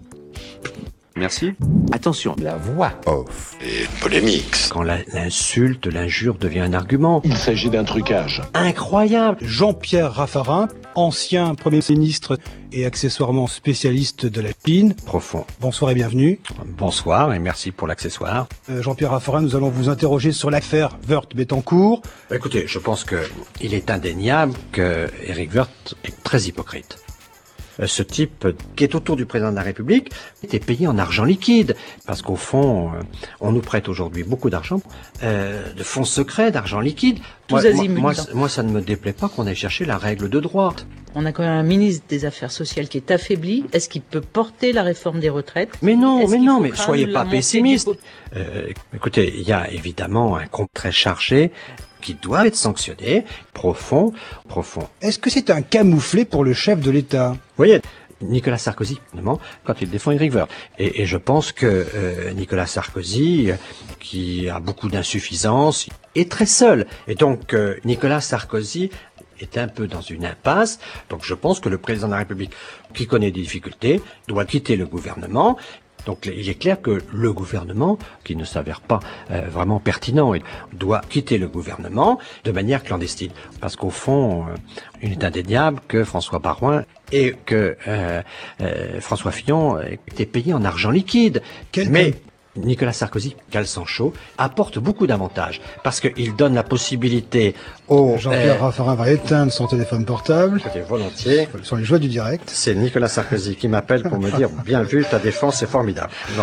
Merci. Attention, la voix off et polémique. Quand la, l'insulte, l'injure devient un argument. Il s'agit d'un trucage. Incroyable. Jean-Pierre Raffarin, ancien Premier ministre et accessoirement spécialiste de la Chine. Profond. Bonsoir et bienvenue. Bonsoir et merci pour l'accessoire. Euh, Jean-Pierre Raffarin, nous allons vous interroger sur l'affaire Woerth-Bettencourt. Écoutez, je pense que il est indéniable que Éric Woerth est très hypocrite. Ce type qui est autour du président de la République était payé en argent liquide. Parce qu'au fond, on nous prête aujourd'hui beaucoup d'argent, euh, de fonds secrets, d'argent liquide. Moi, moi, moi, moi, ça ne me déplaît pas qu'on ait cherché la règle de droit. On a quand même un ministre des Affaires sociales qui est affaibli. Est-ce qu'il peut porter la réforme des retraites? Mais non, mais non, mais soyez pas pessimiste. Euh, écoutez, il y a évidemment un compte très chargé qui doit être sanctionné, profond, profond. Est-ce que c'est un camouflet pour le chef de l'État? Vous voyez, Nicolas Sarkozy, notamment, quand il défend Éric Woerth. Et, et je pense que euh, Nicolas Sarkozy, euh, qui a beaucoup d'insuffisance, est très seul. Et donc, euh, Nicolas Sarkozy est un peu dans une impasse. Donc je pense que le président de la République, qui connaît des difficultés, doit quitter le gouvernement. Donc il est clair que le gouvernement, qui ne s'avère pas euh, vraiment pertinent, doit quitter le gouvernement de manière clandestine. Parce qu'au fond, euh, il est indéniable que François Baroin et que euh, euh, François Fillon étaient payés en argent liquide. Quel Mais Nicolas Sarkozy, caleçon chaud, apporte beaucoup d'avantages parce qu'il donne la possibilité aux... Jean-Pierre euh, Raffarin va éteindre son téléphone portable. Écoutez, volontiers. Ce sont les joies du direct. C'est Nicolas Sarkozy qui m'appelle pour me dire « Bien vu, ta défense est formidable ». Non.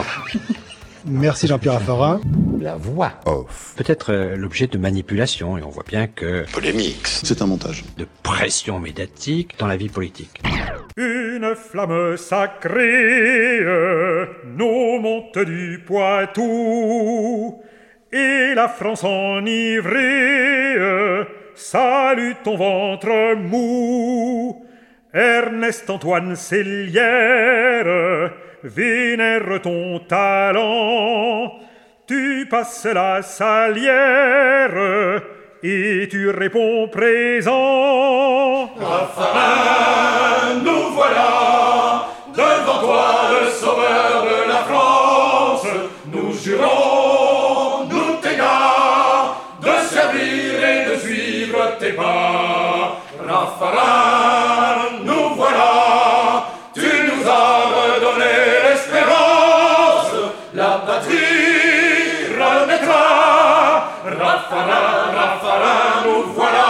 Merci Jean-Pierre Raffarin. La voix off. Peut-être euh, l'objet de manipulation et on voit bien que... Polémique. C'est un montage. De pression médiatique dans la vie politique. Une flamme sacrée nous monte du Poitou et la France enivrée salue ton ventre mou. Ernest Antoine Sellière vénère ton talent. Tu passes la salière et tu réponds présent. Raffarin, nous voilà devant toi, le sauveur de la France. Nous jurons, nous t'égard, de servir et de suivre tes pas. Raffarin, nous voilà, tu nous as redonné l'espérance. La patrie renaîtra. Raffarin, Raffarin, nous voilà.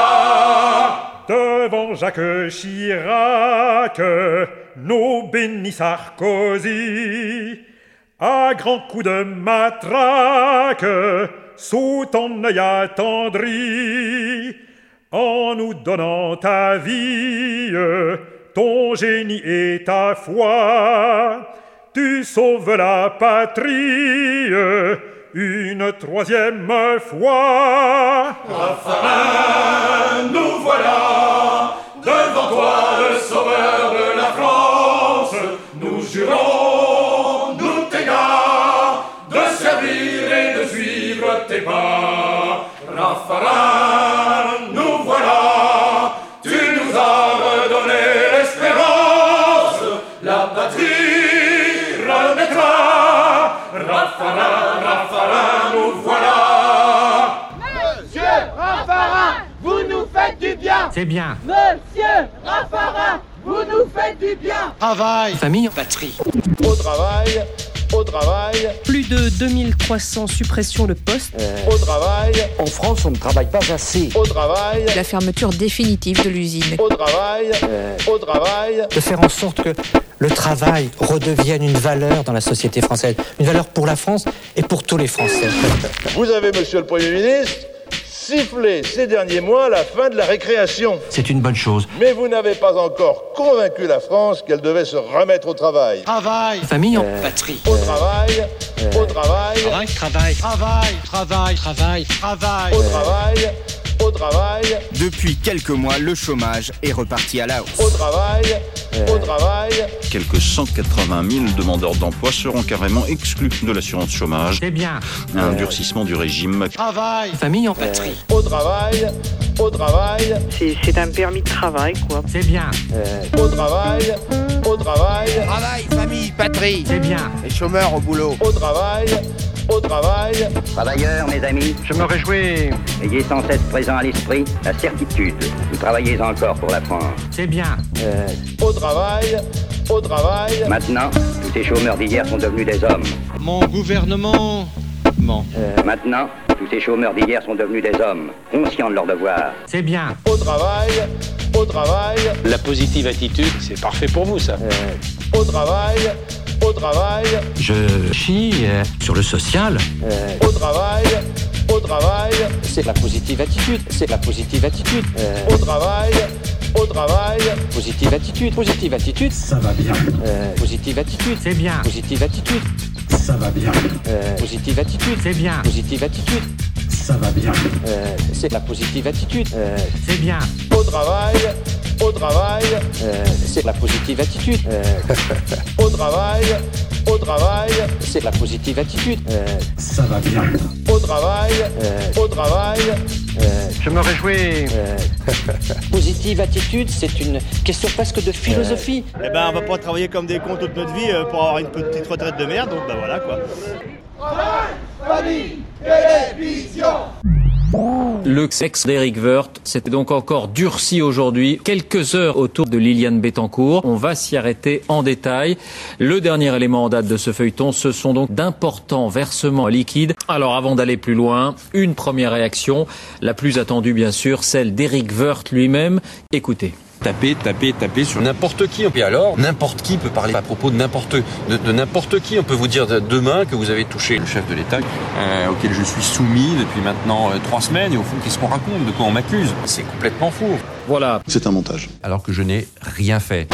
Devant Jacques Chirac, nous bénit Sarkozy. À grands coups de matraque, sous ton œil attendri, en nous donnant ta vie, ton génie et ta foi, tu sauves la patrie une troisième fois. Raffarin, nous voilà devant toi, le sauveur de la France. Nous jurons, nous t'égard, de servir et de suivre tes pas. Raffarin, nous voilà, tu nous as redonné l'espérance. La patrie renaîtra. Raffarin, Raffarin, nous voilà. Monsieur Raffarin, vous nous faites du bien. C'est bien. Monsieur Raffarin, vous nous faites du bien. Travail, famille, patrie. Au travail, Au travail. Plus de deux mille trois cents suppressions de postes. Euh, Au travail. En France, on ne travaille pas assez. Au travail. La fermeture définitive de l'usine. Au travail. Euh, Au travail. De faire en sorte que le travail redevienne une valeur dans la société française. Une valeur pour la France et pour tous les Français. Vous avez, monsieur le Premier ministre, sifflé ces derniers mois la fin de la récréation. C'est une bonne chose. Mais vous n'avez pas encore convaincu la France qu'elle devait se remettre au travail. Travail. Famille en euh, patrie. Au travail. Euh, au travail. Travail, travail. Travail, travail, travail, travail. Au travail. Au travail. Depuis quelques mois, le chômage est reparti à la hausse. Au travail. Euh, au travail. Quelques cent quatre-vingt mille demandeurs d'emploi seront carrément exclus de l'assurance chômage. C'est bien. Un euh, durcissement du régime. Travail. Famille en patrie. Euh, au travail. Au travail. C'est, c'est un permis de travail, quoi. C'est bien. Euh, au travail. Au travail. Travail, famille, patrie. C'est bien. Les chômeurs au boulot. Au travail. Au travail. Travailleurs, mes amis, je me réjouis. Ayez sans cesse présent à l'esprit la certitude. Vous travaillez encore pour la France. C'est bien. Euh, au travail. Au travail. Maintenant, tous ces chômeurs d'hier sont devenus des hommes. Mon gouvernement ment. Euh, Maintenant, tous ces chômeurs d'hier sont devenus des hommes, conscients de leur devoir. C'est bien. Au travail. Au travail. La positive attitude, c'est parfait pour vous, ça. Euh, au travail. Au travail. Je chie euh, sur le social. Euh, au travail. Au travail. C'est la positive attitude. C'est la positive attitude. Euh, au travail. Au travail. Positive attitude. Positive attitude. Ça va bien. Euh, positive attitude. C'est bien. Positive attitude. Ça va bien. Euh, positive attitude. C'est bien. Positive attitude. Ça va bien. Euh, c'est la positive attitude. Euh, c'est bien. Au travail. Au travail. Euh, c'est la positive attitude. Euh, au travail. Au travail. C'est la positive attitude. Euh, ça va bien. Au travail. Euh, au travail. Euh, je me réjouis. Euh, positive attitude, c'est une question presque de philosophie. Euh, eh ben, on va pas travailler comme des cons toute notre vie pour avoir une petite retraite de merde, donc ben voilà quoi. Travail, famille, télévision. Le sexe d'Éric Woerth s'était donc encore durci aujourd'hui. Quelques heures autour de Liliane Bettencourt. On va s'y arrêter en détail. Le dernier élément en date de ce feuilleton, ce sont donc d'importants versements liquides. Alors avant d'aller plus loin, une première réaction, la plus attendue bien sûr, celle d'Éric Woerth lui-même. Écoutez. Taper, taper, taper sur n'importe qui. Et alors, n'importe qui peut parler à propos de n'importe de, de n'importe qui. On peut vous dire demain que vous avez touché le chef de l'État, euh, auquel je suis soumis depuis maintenant euh, trois semaines. Et au fond, qu'est-ce qu'on raconte? De quoi on m'accuse? C'est complètement faux. Voilà. C'est un montage. Alors que je n'ai rien fait.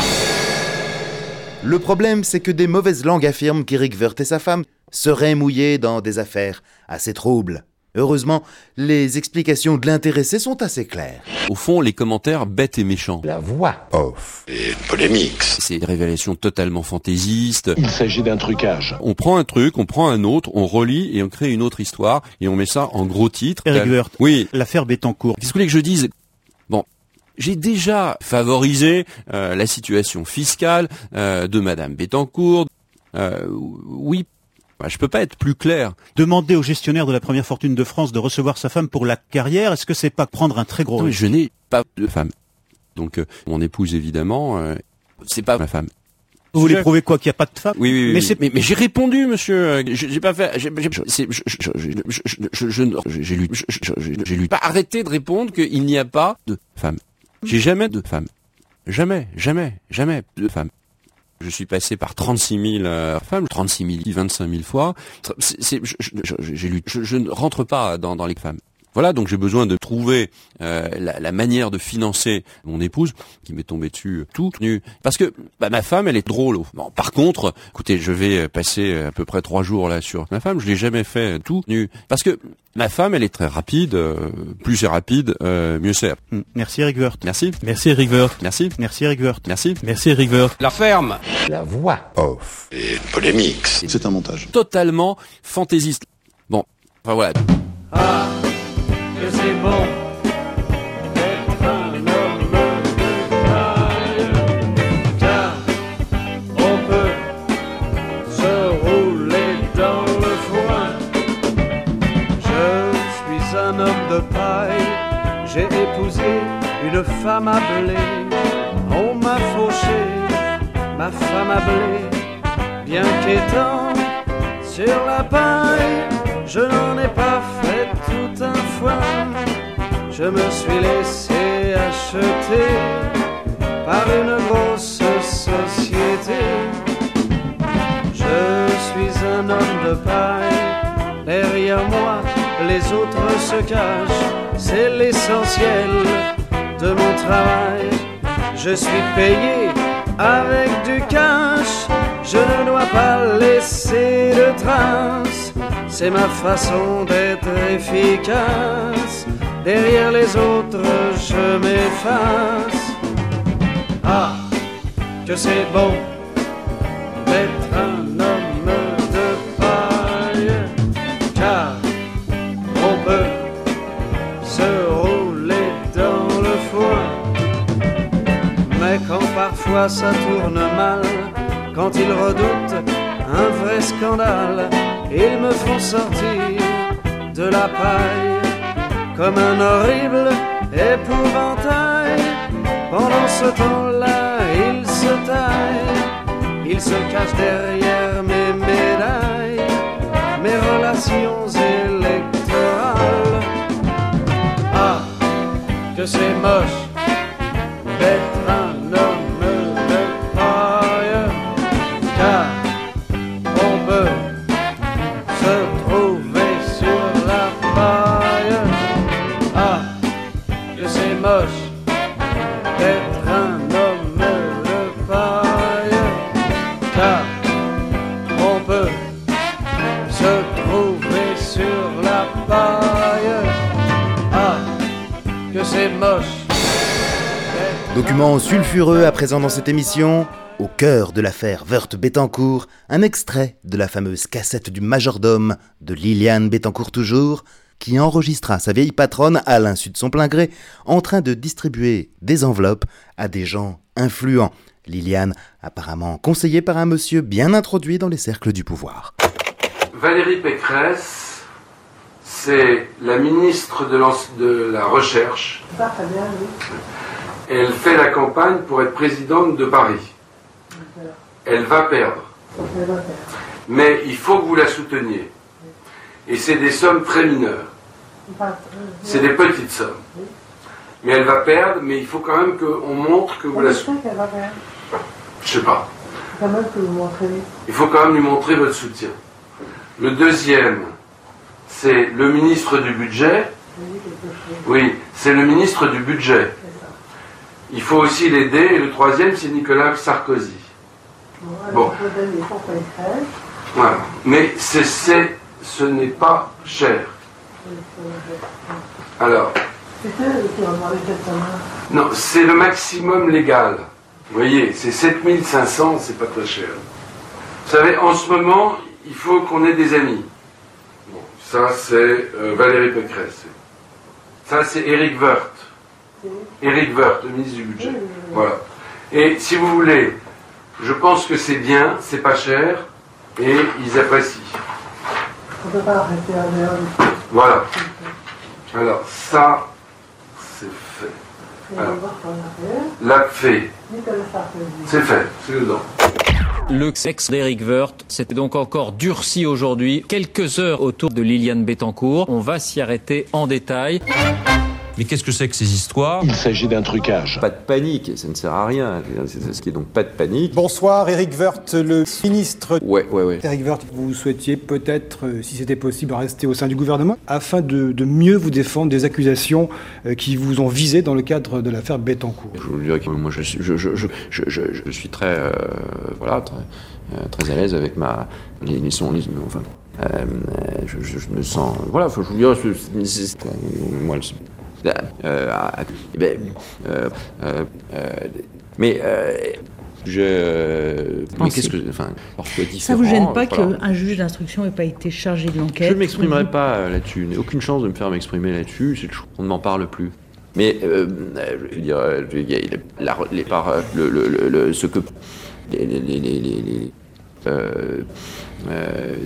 Le problème, c'est que des mauvaises langues affirment qu'Éric Woerth et sa femme seraient mouillés dans des affaires assez troubles. Heureusement, les explications de l'intéressé sont assez claires. Au fond, les commentaires bêtes et méchants. La voix off. Et une polémique. C'est des révélations totalement fantaisistes. Il s'agit d'un trucage. On prend un truc, on prend un autre, on relie et on crée une autre histoire et on met ça en gros titre. Éric Woerth. Oui. L'affaire Bettencourt. Qu'est-ce que vous voulez que je dise? Bon. J'ai déjà favorisé euh, la situation fiscale euh, de Madame Bettencourt. Euh, oui. Je peux pas être plus clair. Demander au gestionnaire de la première fortune de France de recevoir sa femme pour la carrière, est-ce que c'est pas prendre un très gros risque? Non, je n'ai pas de femme. Donc euh, mon épouse évidemment, euh, c'est pas ma femme. Vous voulez prouver quoi, qu'il n'y a pas de femme? Oui, oui, oui. Mais, oui. c'est... mais, mais j'ai répondu, monsieur. J'ai pas fait. J'ai, j'ai, c'est, je, je, je, je, je, j'ai lu. J'ai lu. Pas arrêté de répondre qu'il n'y a pas de femme. J'ai jamais de femme. Jamais, jamais, jamais de femme. Je suis passé par trente-six mille euh, femmes, trente-six mille, vingt-cinq mille fois. C'est, c'est, je, je, je, j'ai lu. Je, je ne rentre pas dans, dans les femmes. Voilà, donc j'ai besoin de trouver euh, la, la manière de financer mon épouse, qui m'est tombée dessus tout nu. Parce que bah, ma femme, elle est drôle. Bon, par contre, écoutez, je vais passer à peu près trois jours là sur ma femme. Je l'ai jamais fait tout nu. Parce que ma femme, elle est très rapide. Euh, plus c'est rapide, euh, mieux c'est. Merci Éric Woerth. Merci. Merci Éric Woerth. Merci. Merci Éric Woerth. Merci. Merci Éric Woerth. La ferme. La voix off. Et une polémique. C'est un montage. Totalement fantaisiste. Bon, enfin voilà. Ah. Que c'est bon d'être un homme de taille, car on peut se rouler dans le foin. Je suis un homme de paille, j'ai épousé une femme à blé. On m'a fauché, ma femme à blé, bien qu'étant sur la paille. Je n'en ai pas fait tout un foin. Je me suis laissé acheter par une grosse société. Je suis un homme de paille. Derrière moi, les autres se cachent. C'est l'essentiel de mon travail. Je suis payé avec du cash. Je ne dois pas laisser de traces. C'est ma façon d'être efficace. Derrière les autres, je m'efface. Ah, que c'est bon d'être un homme de paille, car on peut se rouler dans le foin. Mais quand parfois ça tourne mal, quand ils redoutent un vrai scandale, ils me font sortir de la paille comme un horrible épouvantail. Pendant ce temps-là, ils se taillent, ils se cachent derrière mes médailles, mes relations électorales. Ah, que c'est moche d'être un homme de paille, car on peut se trouver sur la paille. Ah, que c'est moche d'être un homme de paille, car on peut se trouver sur la paille. Ah, que c'est moche. Document sulfureux à présent dans cette émission. Au cœur de l'affaire Woerth-Bettencourt, un extrait de la fameuse cassette du majordome de Liliane Bettencourt toujours, qui enregistra sa vieille patronne à l'insu de son plein gré, en train de distribuer des enveloppes à des gens influents. Liliane, apparemment conseillée par un monsieur bien introduit dans les cercles du pouvoir. Valérie Pécresse, c'est la ministre de, de la Recherche. Elle fait la campagne pour être présidente de Paris. Elle va perdre. Mais il faut que vous la souteniez. Et c'est des sommes très mineures. C'est des petites sommes. Mais elle va perdre, mais il faut quand même qu'on montre que vous la soutenez. Je sais pas. Il faut quand même lui montrer votre soutien. Le deuxième, c'est le ministre du budget. Oui, c'est le ministre du budget. Il faut aussi l'aider. Et le troisième, c'est Nicolas Sarkozy. Bon. Voilà. Mais c'est, c'est, ce n'est pas cher. Alors. Non, c'est le maximum légal. Vous voyez, c'est sept mille cinq cents, c'est pas très cher. Vous savez, en ce moment, il faut qu'on ait des amis. Bon, ça, c'est euh, Valérie Pécresse. Ça, c'est Éric Woerth. Éric Woerth, le ministre du budget. Voilà. Et si vous voulez, je pense que c'est bien, c'est pas cher, et ils apprécient. On ne peut pas arrêter à l'heure. Voilà. Alors, ça, c'est fait. Alors, la fait. C'est fait, c'est dedans. Le sexe d'Éric Woerth s'était donc encore durci aujourd'hui. Quelques heures autour de Liliane Bettencourt. On va s'y arrêter en détail. Mais qu'est-ce que c'est que ces histoires ? Il s'agit d'un trucage. Pas de panique, ça ne sert à rien. C'est ce qui est donc pas de panique. Bonsoir, Éric Woerth, le ministre. Ouais, ouais, ouais. Éric Woerth, vous souhaitiez peut-être, euh, si c'était possible, rester au sein du gouvernement afin de, de mieux vous défendre des accusations euh, qui vous ont visé dans le cadre de l'affaire Bettencourt. Je vous dirais que moi, je suis, je, je, je, je, je, je suis très, euh, voilà, très, euh, très à l'aise avec ma, les, les sons, les, enfin, euh, je, je, je me sens, voilà, faut, je vous dire, c'est, c'est, moi, le, Euh, eh ben, euh, euh, euh, mais euh, je euh, mais qu'est-ce que enfin ça vous gêne pas voilà. qu'un juge d'instruction n'ait pas été chargé de l'enquête? Je ne m'exprimerai pas euh, là-dessus, j'ai aucune chance de me faire m'exprimer là-dessus, c'est on ne m'en parle plus. Mais euh, je veux dire, il y a la, les par le, le, le, le ce que les les les, les, les euh, euh,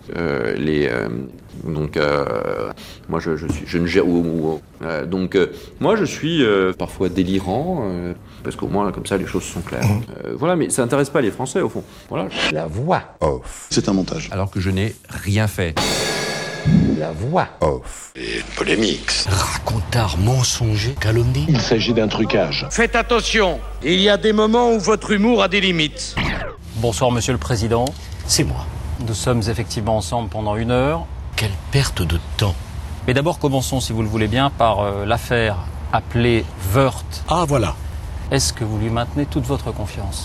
euh, les euh, donc euh, moi je, je suis je ne gère ou, ou, euh, donc euh, moi je suis euh, parfois délirant euh, parce qu'au moins comme ça les choses sont claires. Euh, voilà, mais ça intéresse pas les Français au fond. Voilà. La voix off. C'est un montage. Alors que je n'ai rien fait. La voix off. Et une polémique. Racontard mensonger, calomnie. Il s'agit d'un trucage. Faites attention, il y a des moments où votre humour a des limites. Bonsoir Monsieur le Président. C'est moi. Nous sommes effectivement ensemble pendant une heure. Quelle perte de temps. Mais d'abord commençons, si vous le voulez bien, par euh, l'affaire appelée Woerth. Ah voilà. Est-ce que vous lui maintenez toute votre confiance?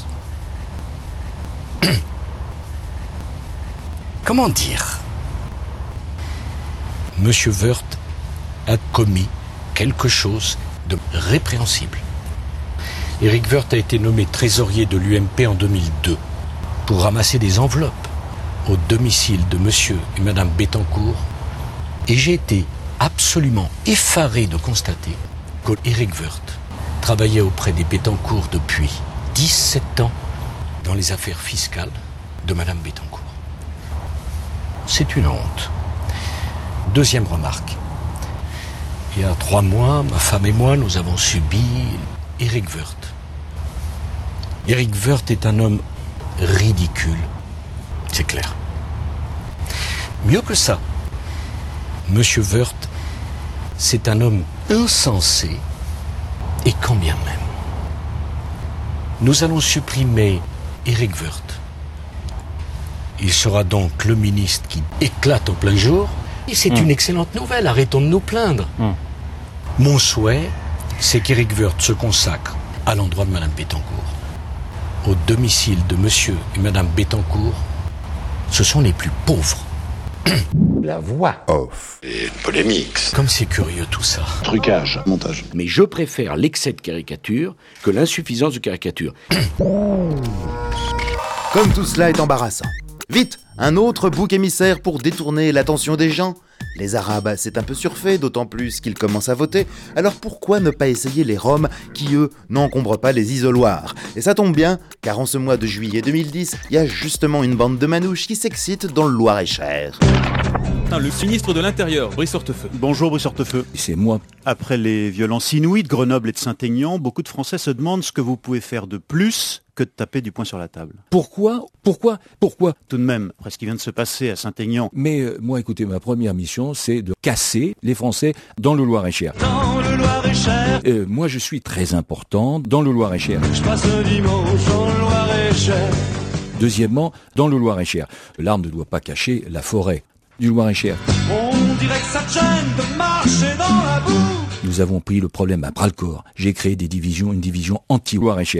Comment dire? Monsieur Woerth a commis quelque chose de répréhensible. Éric Woerth a été nommé trésorier de l'U M P en deux mille deux pour ramasser des enveloppes au domicile de monsieur et madame Bettencourt, et j'ai été absolument effaré de constater que Éric Woerth travaillait auprès des Bettencourt depuis dix-sept ans dans les affaires fiscales de madame Bettencourt. C'est une honte. Deuxième remarque. Il y a trois mois, ma femme et moi, nous avons subi Éric Woerth. Éric Woerth est un homme ridicule. C'est clair. Mieux que ça, Monsieur Woerth, c'est un homme insensé, et quand bien même. Nous allons supprimer Éric Woerth. Il sera donc le ministre qui éclate en plein jour, et c'est mmh. une excellente nouvelle, arrêtons de nous plaindre. Mmh. Mon souhait, c'est qu'Éric Woerth se consacre à l'endroit de madame Bettencourt. Au domicile de monsieur et madame Bettencourt, ce sont les plus pauvres. La voix off. Et une polémique. Comme c'est curieux tout ça. Trucage, montage. Mais je préfère l'excès de caricature que l'insuffisance de caricature. Comme tout cela est embarrassant. Vite, un autre bouc émissaire pour détourner l'attention des gens. Les Arabes, c'est un peu surfait, d'autant plus qu'ils commencent à voter. Alors pourquoi ne pas essayer les Roms qui, eux, n'encombrent pas les isoloirs? Et ça tombe bien, car en ce mois de juillet deux mille dix, il y a justement une bande de manouches qui s'excite dans le Loir-et-Cher. Le ministre de l'Intérieur, Brice Hortefeux. Bonjour Brice Hortefeux. C'est moi. Après les violences inouïes de Grenoble et de Saint-Aignan, beaucoup de Français se demandent ce que vous pouvez faire de plus que de taper du poing sur la table. Pourquoi Pourquoi Pourquoi Tout de même, après ce qui vient de se passer à Saint-Aignan. Mais euh, moi, écoutez, ma première mission, c'est de casser les Français dans le Loir-et-Cher. Dans le Loir-et-Cher. Euh, moi, je suis très important dans le Loir-et-Cher. Je passe un dimanche dans le Loir-et-Cher. Deuxièmement, dans le Loir-et-Cher. L'arme ne doit pas cacher la forêt du Loir-et-Cher. On dirait que ça te gêne de marcher dans la boue. Nous avons pris le problème à bras-le-corps. J'ai créé des divisions, une division anti-Loir-et-Cher.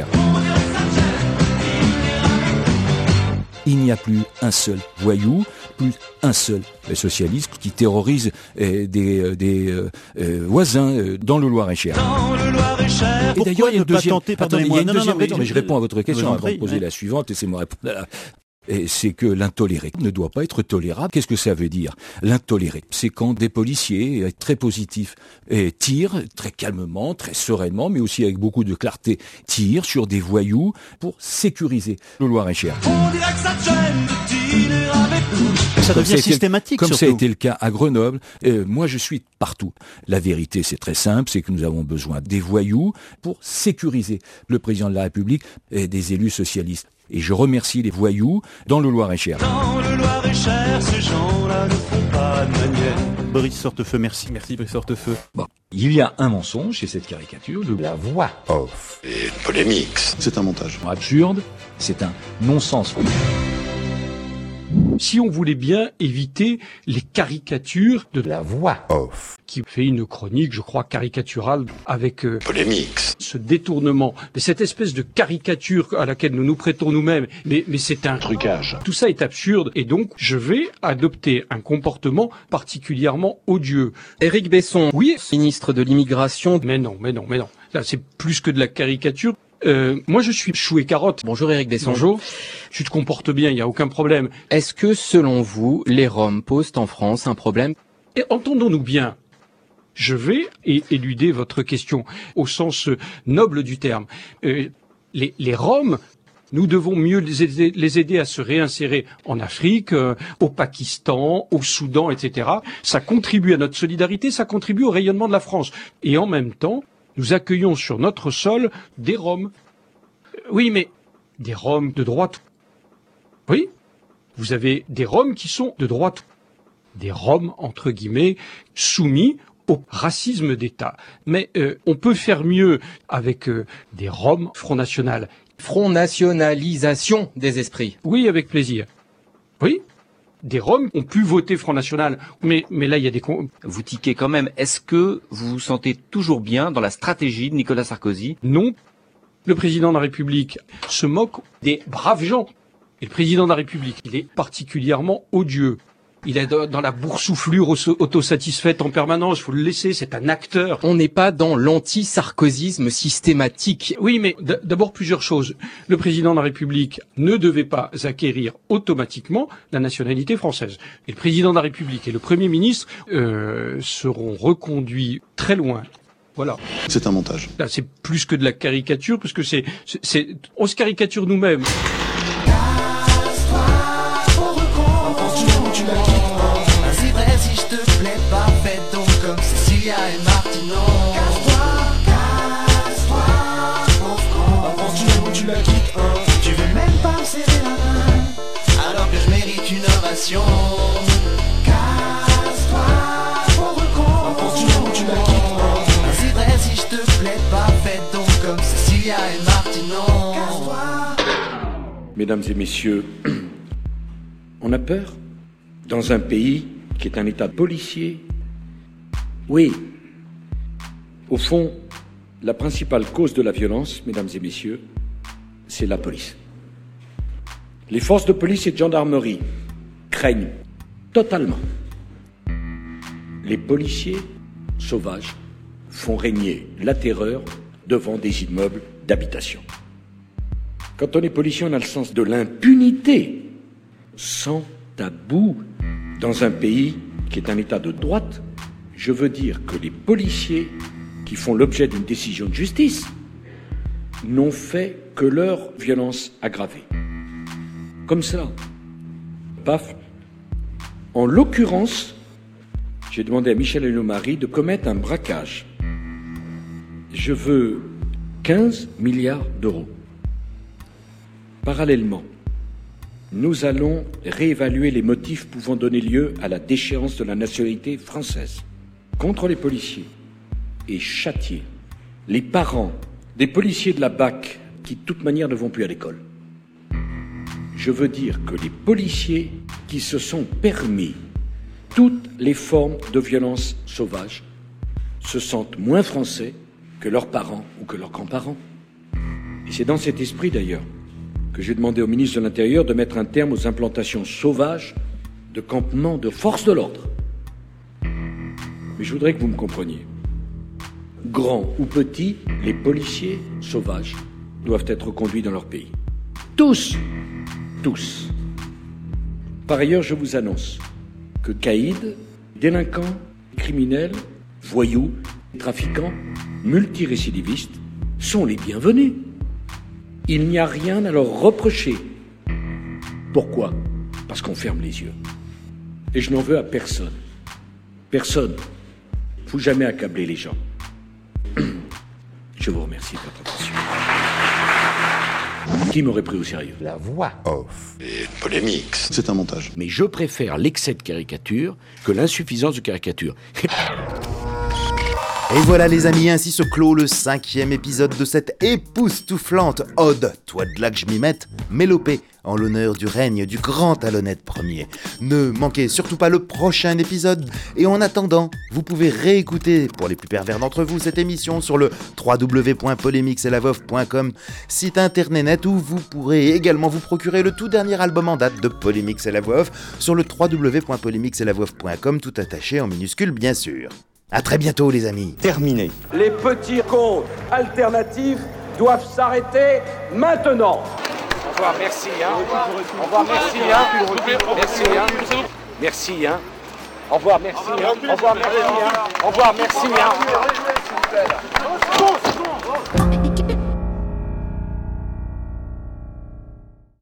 Il n'y a plus un seul voyou, plus un seul socialiste qui terrorise euh, des, euh, des euh, euh, voisins euh, dans le Loir-et-Cher. Dans le Loir-et-Cher. Et d'ailleurs, il y a une deuxième... Tenter, Attendez, il y a une non, deuxième... non, non, mais, mais je réponds à votre question avant de poser ouais. la suivante. Laissez-moi répondre. Et c'est que l'intoléré ne doit pas être tolérable. Qu'est-ce que ça veut dire? L'intoléré, c'est quand des policiers très positifs et tirent très calmement, très sereinement, mais aussi avec beaucoup de clarté, tirent sur des voyous pour sécuriser le Loir-et-Cher. On dirait que ça te gêne de tirer avec nous. Ça devient systématique, Comme surtout. ça a été le cas à Grenoble. Euh, moi, je suis partout. La vérité, c'est très simple, c'est que nous avons besoin des voyous pour sécuriser le président de la République et des élus socialistes. Et je remercie les voyous dans le Loir-et-Cher. Dans le Loir-et-Cher, ces gens-là ne font pas de manière. Brice Hortefeux, merci. Merci Brice Hortefeux. Bon, il y a un mensonge chez cette caricature de La voix off. Et une polémique. C'est un montage. Absurde, c'est un non-sens. Si on voulait bien éviter les caricatures de La voix off. Qui fait une chronique, je crois, caricaturale avec euh, polémique. Ce détournement, mais cette espèce de caricature à laquelle nous nous prêtons nous-mêmes, mais, mais c'est un trucage. Tout ça est absurde et donc je vais adopter un comportement particulièrement odieux. Éric Besson, oui, ministre de l'immigration. Mais non, mais non, mais non. Là, c'est plus que de la caricature. Euh, moi, je suis chou et carotte. Bonjour Éric Besson. Bonjour. Tu te comportes bien, il n'y a aucun problème. Est-ce que, selon vous, les Roms posent en France un problème? Et entendons-nous bien. Je vais é- éluder votre question au sens noble du terme. Euh, les, les Roms Nous devons mieux les aider, les aider à se réinsérer en Afrique, euh, au Pakistan, au Soudan, et cetera. Ça contribue à notre solidarité, ça contribue au rayonnement de la France. Et en même temps, nous accueillons sur notre sol des Roms. Oui, mais des Roms de droite. Oui, vous avez des Roms qui sont de droite. Des Roms, entre guillemets, soumis au racisme d'État. Mais euh, on peut faire mieux avec euh, des Roms Front National. Front nationalisation des esprits. Oui, avec plaisir. Oui, des Roms ont pu voter Front National, mais, mais là il y a des... Con... Vous tiquez quand même. Est-ce que vous vous sentez toujours bien dans la stratégie de Nicolas Sarkozy? Non. Le président de la République se moque des braves gens. Et le président de la République, il est particulièrement odieux. Il est dans la boursouflure autosatisfaite en permanence, il faut le laisser, c'est un acteur. On n'est pas dans l'anti-sarkozysme systématique. Oui, mais d'abord plusieurs choses. Le président de la République ne devait pas acquérir automatiquement la nationalité française. Et le président de la République et le Premier ministre euh, seront reconduits très loin. Voilà. C'est un montage. Là, c'est plus que de la caricature, parce que c'est, c'est, on se caricature nous-mêmes. Et Martino. Casse-toi, casse-toi, pauvre con. En France, tu l'aimes ou tu la quittes, hein. Tu veux même pas me serrer la main, alors que je mérite une ovation. Casse-toi, pauvre con. En France, tu l'aimes ou tu la quittes, hein. C'est vrai, si je te plais pas, fais donc comme Cecilia et Martino. Casse-toi. Mesdames et messieurs, on a peur dans un pays qui est un état policier. Oui. Au fond, la principale cause de la violence, mesdames et messieurs, c'est la police. Les forces de police et de gendarmerie craignent totalement. Les policiers sauvages font régner la terreur devant des immeubles d'habitation. Quand on est policier, on a le sens de l'impunité, sans tabou, dans un pays qui est un état de droite. Je veux dire que les policiers qui font l'objet d'une décision de justice n'ont fait que leur violence aggravée. Comme ça, paf. En l'occurrence, j'ai demandé à Michel Alliot-Marie de commettre un braquage. Je veux quinze milliards d'euros. Parallèlement, nous allons réévaluer les motifs pouvant donner lieu à la déchéance de la nationalité française contre les policiers et châtier les parents des policiers de la B A C qui, de toute manière, ne vont plus à l'école. Je veux dire que les policiers qui se sont permis toutes les formes de violence sauvage se sentent moins français que leurs parents ou que leurs grands-parents. Et c'est dans cet esprit, d'ailleurs, que j'ai demandé au ministre de l'Intérieur de mettre un terme aux implantations sauvages de campements de forces de l'ordre. Mais je voudrais que vous me compreniez. Grands ou petits, les policiers sauvages doivent être reconduits dans leur pays. Tous, tous. Par ailleurs, je vous annonce que caïds, délinquants, criminels, voyous, trafiquants, multirécidivistes sont les bienvenus. Il n'y a rien à leur reprocher. Pourquoi ? Parce qu'on ferme les yeux. Et je n'en veux à personne. Personne. Il ne faut jamais accabler les gens. Je vous remercie de votre attention. Qui m'aurait pris au sérieux ? La voix off. Et une polémique. C'est un montage. Mais je préfère l'excès de caricature que l'insuffisance de caricature. Et voilà les amis, ainsi se clôt le cinquième épisode de cette époustouflante ode, toi de là que je m'y mette, mélopée en l'honneur du règne du grand talonnette premier. Ne manquez surtout pas le prochain épisode, et en attendant, vous pouvez réécouter, pour les plus pervers d'entre vous, cette émission sur le w w w point polémixelavov point com, site internet où vous pourrez également vous procurer le tout dernier album en date de Polémix et la voix off sur le w w w point polémixelavov point com, tout attaché en minuscule bien sûr. À très bientôt les amis. Terminé. Les petits comptes alternatifs doivent s'arrêter maintenant. Au revoir, merci. Hein. Au revoir, merci. Hein. Merci. Hein. Merci. Hein. Au revoir, merci. Hein. Au revoir, merci. Hein. Au revoir, merci. Hein.